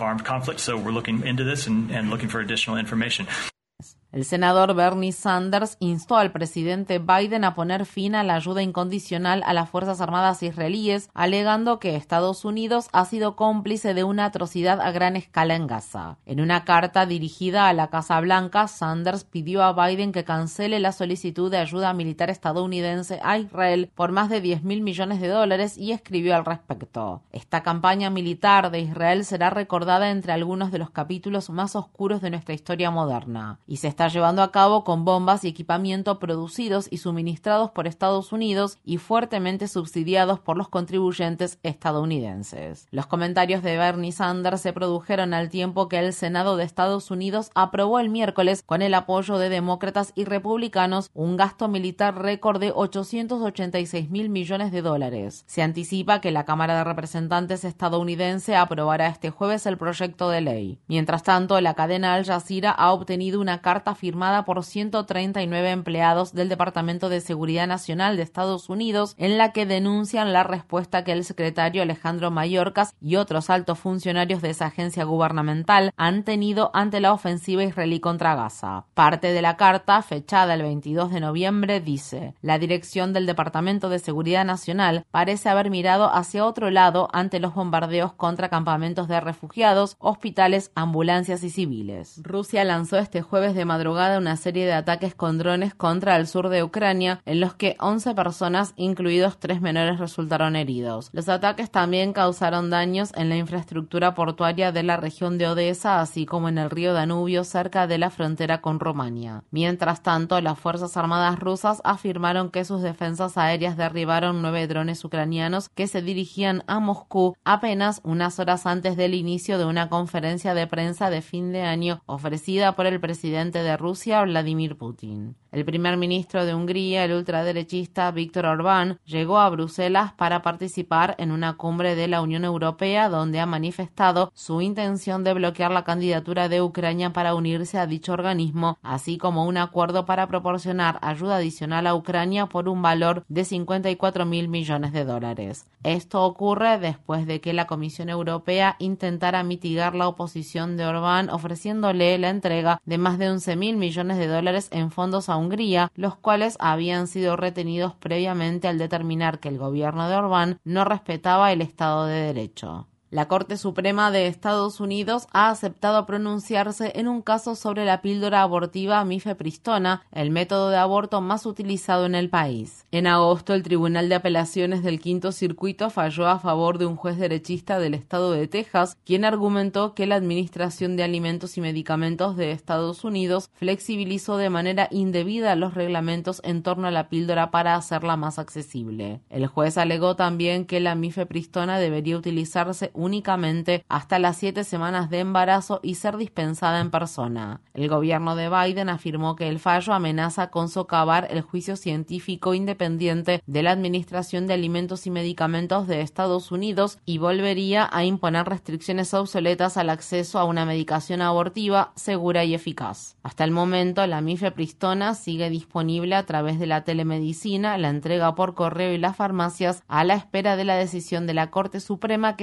El senador Bernie Sanders instó al presidente Biden a poner fin a la ayuda incondicional a las Fuerzas Armadas israelíes, alegando que Estados Unidos ha sido cómplice de una atrocidad a gran escala en Gaza. En una carta dirigida a la Casa Blanca, Sanders pidió a Biden que cancele la solicitud de ayuda militar estadounidense a Israel por más de diez mil millones de dólares y escribió al respecto: Esta campaña militar de Israel será recordada entre algunos de los capítulos más oscuros de nuestra historia moderna, y se está llevando a cabo con bombas y equipamiento producidos y suministrados por Estados Unidos y fuertemente subsidiados por los contribuyentes estadounidenses. Los comentarios de Bernie Sanders se produjeron al tiempo que el Senado de Estados Unidos aprobó el miércoles, con el apoyo de demócratas y republicanos, un gasto militar récord de ochocientos ochenta y seis mil millones de dólares. Se anticipa que la Cámara de Representantes estadounidense aprobará este jueves el proyecto de ley. Mientras tanto, la cadena Al Jazeera ha obtenido una carta firmada por ciento treinta y nueve empleados del Departamento de Seguridad Nacional de Estados Unidos, en la que denuncian la respuesta que el secretario Alejandro Mayorkas y otros altos funcionarios de esa agencia gubernamental han tenido ante la ofensiva israelí contra Gaza. Parte de la carta, fechada el veintidós de noviembre, dice: la dirección del Departamento de Seguridad Nacional parece haber mirado hacia otro lado ante los bombardeos contra campamentos de refugiados, hospitales, ambulancias y civiles. Rusia lanzó este jueves de madrugada una serie de ataques con drones contra el sur de Ucrania, en los que once personas, incluidos tres menores, resultaron heridos. Los ataques también causaron daños en la infraestructura portuaria de la región de Odessa, así como en el río Danubio, cerca de la frontera con Rumania. Mientras tanto, las Fuerzas Armadas rusas afirmaron que sus defensas aéreas derribaron nueve drones ucranianos que se dirigían a Moscú apenas unas horas antes del inicio de una conferencia de prensa de fin de año ofrecida por el presidente de Rusia, Vladimir Putin. El primer ministro de Hungría, el ultraderechista Viktor Orbán, llegó a Bruselas para participar en una cumbre de la Unión Europea, donde ha manifestado su intención de bloquear la candidatura de Ucrania para unirse a dicho organismo, así como un acuerdo para proporcionar ayuda adicional a Ucrania por un valor de cincuenta y cuatro mil millones de dólares. Esto ocurre después de que la Comisión Europea intentara mitigar la oposición de Orbán, ofreciéndole la entrega de más de once mil millones de dólares en fondos a Hungría, los cuales habían sido retenidos previamente al determinar que el gobierno de Orbán no respetaba el Estado de Derecho. La Corte Suprema de Estados Unidos ha aceptado pronunciarse en un caso sobre la píldora abortiva mifepristona, el método de aborto más utilizado en el país. En agosto, el Tribunal de Apelaciones del Quinto Circuito falló a favor de un juez derechista del estado de Texas, quien argumentó que la Administración de Alimentos y Medicamentos de Estados Unidos flexibilizó de manera indebida los reglamentos en torno a la píldora para hacerla más accesible. El juez alegó también que la mifepristona debería utilizarse únicamente hasta las siete semanas de embarazo y ser dispensada en persona. El gobierno de Biden afirmó que el fallo amenaza con socavar el juicio científico independiente de la Administración de Alimentos y Medicamentos de Estados Unidos y volvería a imponer restricciones obsoletas al acceso a una medicación abortiva segura y eficaz. Hasta el momento, la mifepristona sigue disponible a través de la telemedicina, la entrega por correo y las farmacias, a la espera de la decisión de la Corte Suprema, que se anticipa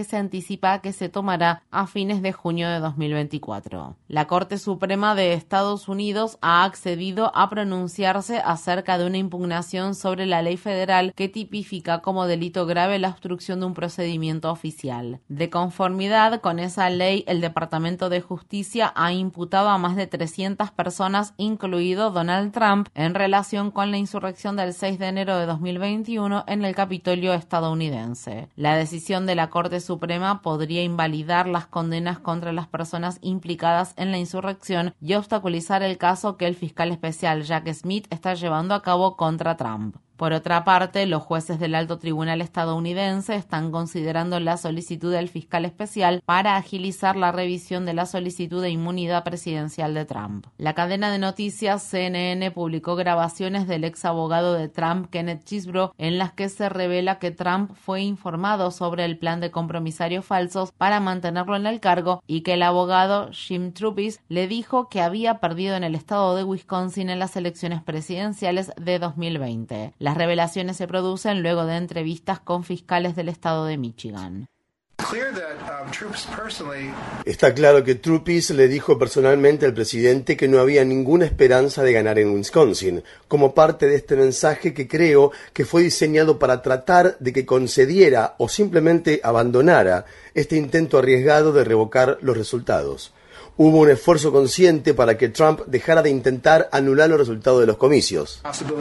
anticipa que se tomará a fines de junio de dos mil veinticuatro. La Corte Suprema de Estados Unidos ha accedido a pronunciarse acerca de una impugnación sobre la ley federal que tipifica como delito grave la obstrucción de un procedimiento oficial. De conformidad con esa ley, el Departamento de Justicia ha imputado a más de trescientas personas, incluido Donald Trump, en relación con la insurrección del seis de enero de dos mil veintiuno en el Capitolio estadounidense. La decisión de la Corte Suprema podría invalidar las condenas contra las personas implicadas en la insurrección y obstaculizar el caso que el fiscal especial Jack Smith está llevando a cabo contra Trump. Por otra parte, los jueces del alto tribunal estadounidense están considerando la solicitud del fiscal especial para agilizar la revisión de la solicitud de inmunidad presidencial de Trump. La cadena de noticias C N N publicó grabaciones del ex abogado de Trump, Kenneth Chesebro, en las que se revela que Trump fue informado sobre el plan de compromisarios falsos para mantenerlo en el cargo y que el abogado Jim Troopis le dijo que había perdido en el estado de Wisconsin en las elecciones presidenciales de dos mil veinte. Las revelaciones se producen luego de entrevistas con fiscales del estado de Michigan. Está claro que Troopis le dijo personalmente al presidente que no había ninguna esperanza de ganar en Wisconsin, como parte de este mensaje que creo que fue diseñado para tratar de que concediera o simplemente abandonara este intento arriesgado de revocar los resultados. Hubo un esfuerzo consciente para que Trump dejara de intentar anular los resultados de los comicios.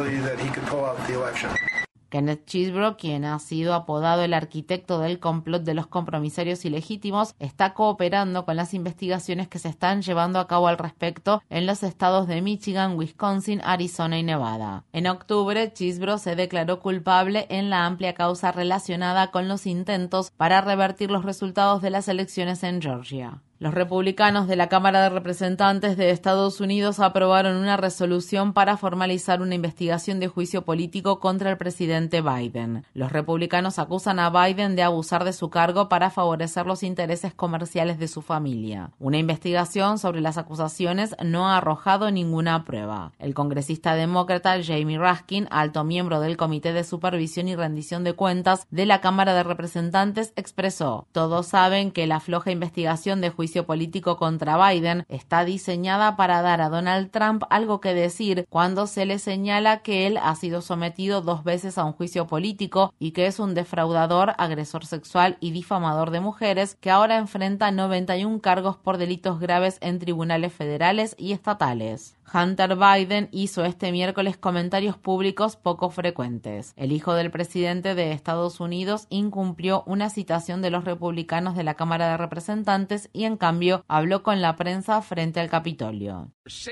Kenneth Chesebro, quien ha sido apodado el arquitecto del complot de los compromisarios ilegítimos, está cooperando con las investigaciones que se están llevando a cabo al respecto en los estados de Michigan, Wisconsin, Arizona y Nevada. En octubre, Chesebro se declaró culpable en la amplia causa relacionada con los intentos para revertir los resultados de las elecciones en Georgia. Los republicanos de la Cámara de Representantes de Estados Unidos aprobaron una resolución para formalizar una investigación de juicio político contra el presidente Biden. Los republicanos acusan a Biden de abusar de su cargo para favorecer los intereses comerciales de su familia. Una investigación sobre las acusaciones no ha arrojado ninguna prueba. El congresista demócrata Jamie Raskin, alto miembro del Comité de Supervisión y Rendición de Cuentas de la Cámara de Representantes, expresó: "Todos saben que la floja investigación de juicio político contra Biden está diseñada para dar a Donald Trump algo que decir cuando se le señala que él ha sido sometido dos veces a un juicio político y que es un defraudador, agresor sexual y difamador de mujeres que ahora enfrenta noventa y uno cargos por delitos graves en tribunales federales y estatales". Hunter Biden hizo este miércoles comentarios públicos poco frecuentes. El hijo del presidente de Estados Unidos incumplió una citación de los republicanos de la Cámara de Representantes y en cambio habló con la prensa frente al Capitolio.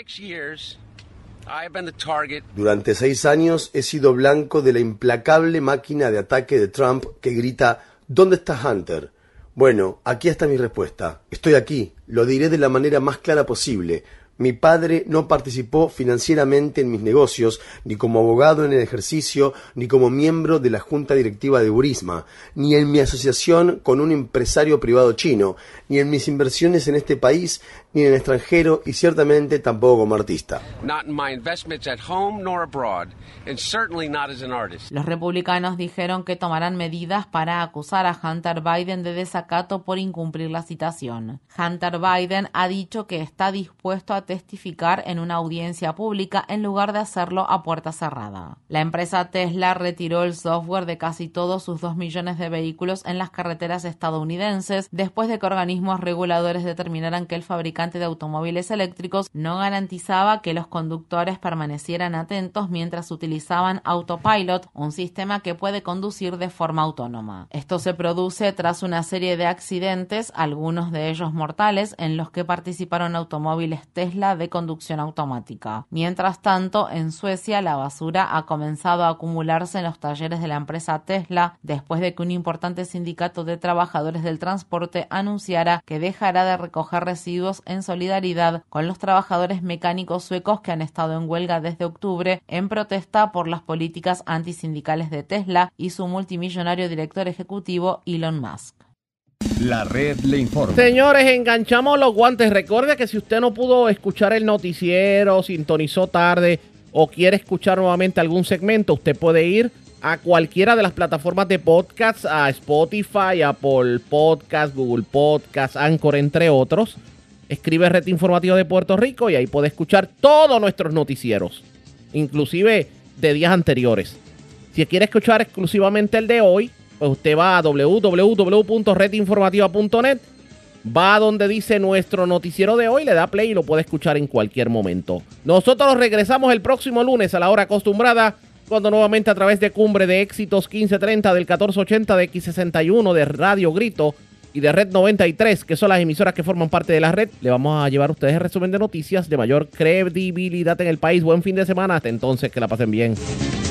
Durante seis años he sido blanco de la implacable máquina de ataque de Trump que grita: ¿dónde está Hunter? Bueno, aquí está mi respuesta. Estoy aquí. Lo diré de la manera más clara posible. Mi padre no participó financieramente en mis negocios, ni como abogado en el ejercicio, ni como miembro de la junta directiva de Burisma, ni en mi asociación con un empresario privado chino, ni en mis inversiones en este país, ni en el extranjero, y ciertamente tampoco como artista. Los republicanos dijeron que tomarán medidas para acusar a Hunter Biden de desacato por incumplir la citación. Hunter Biden ha dicho que está dispuesto a testificar en una audiencia pública en lugar de hacerlo a puerta cerrada. La empresa Tesla retiró el software de casi todos sus dos millones de vehículos en las carreteras estadounidenses después de que organismos reguladores determinaran que el fabricante de automóviles eléctricos no garantizaba que los conductores permanecieran atentos mientras utilizaban Autopilot, un sistema que puede conducir de forma autónoma. Esto se produce tras una serie de accidentes, algunos de ellos mortales, en los que participaron automóviles Tesla de conducción automática. Mientras tanto, en Suecia la basura ha comenzado a acumularse en los talleres de la empresa Tesla después de que un importante sindicato de trabajadores del transporte anunciara que dejará de recoger residuos en solidaridad con los trabajadores mecánicos suecos que han estado en huelga desde octubre en protesta por las políticas antisindicales de Tesla y su multimillonario director ejecutivo Elon Musk. La red le informa. Señores, enganchamos los guantes. Recuerde que si usted no pudo escuchar el noticiero, sintonizó tarde o quiere escuchar nuevamente algún segmento, usted puede ir a cualquiera de las plataformas de podcast, a Spotify, Apple Podcast, Google Podcast, Anchor, entre otros. Escribe Red Informativa de Puerto Rico y ahí puede escuchar todos nuestros noticieros, inclusive de días anteriores. Si quiere escuchar exclusivamente el de hoy, pues usted va a doble u doble u doble u punto red informativa punto net, va a donde dice nuestro noticiero de hoy, le da play y lo puede escuchar en cualquier momento. Nosotros regresamos el próximo lunes a la hora acostumbrada, cuando nuevamente a través de Cumbre de Éxitos quince treinta del catorce ochenta de X sesenta y uno de Radio Grito y de Red noventa y tres, que son las emisoras que forman parte de la red, le vamos a llevar a ustedes el resumen de noticias de mayor credibilidad en el país. Buen fin de semana, hasta entonces, que la pasen bien.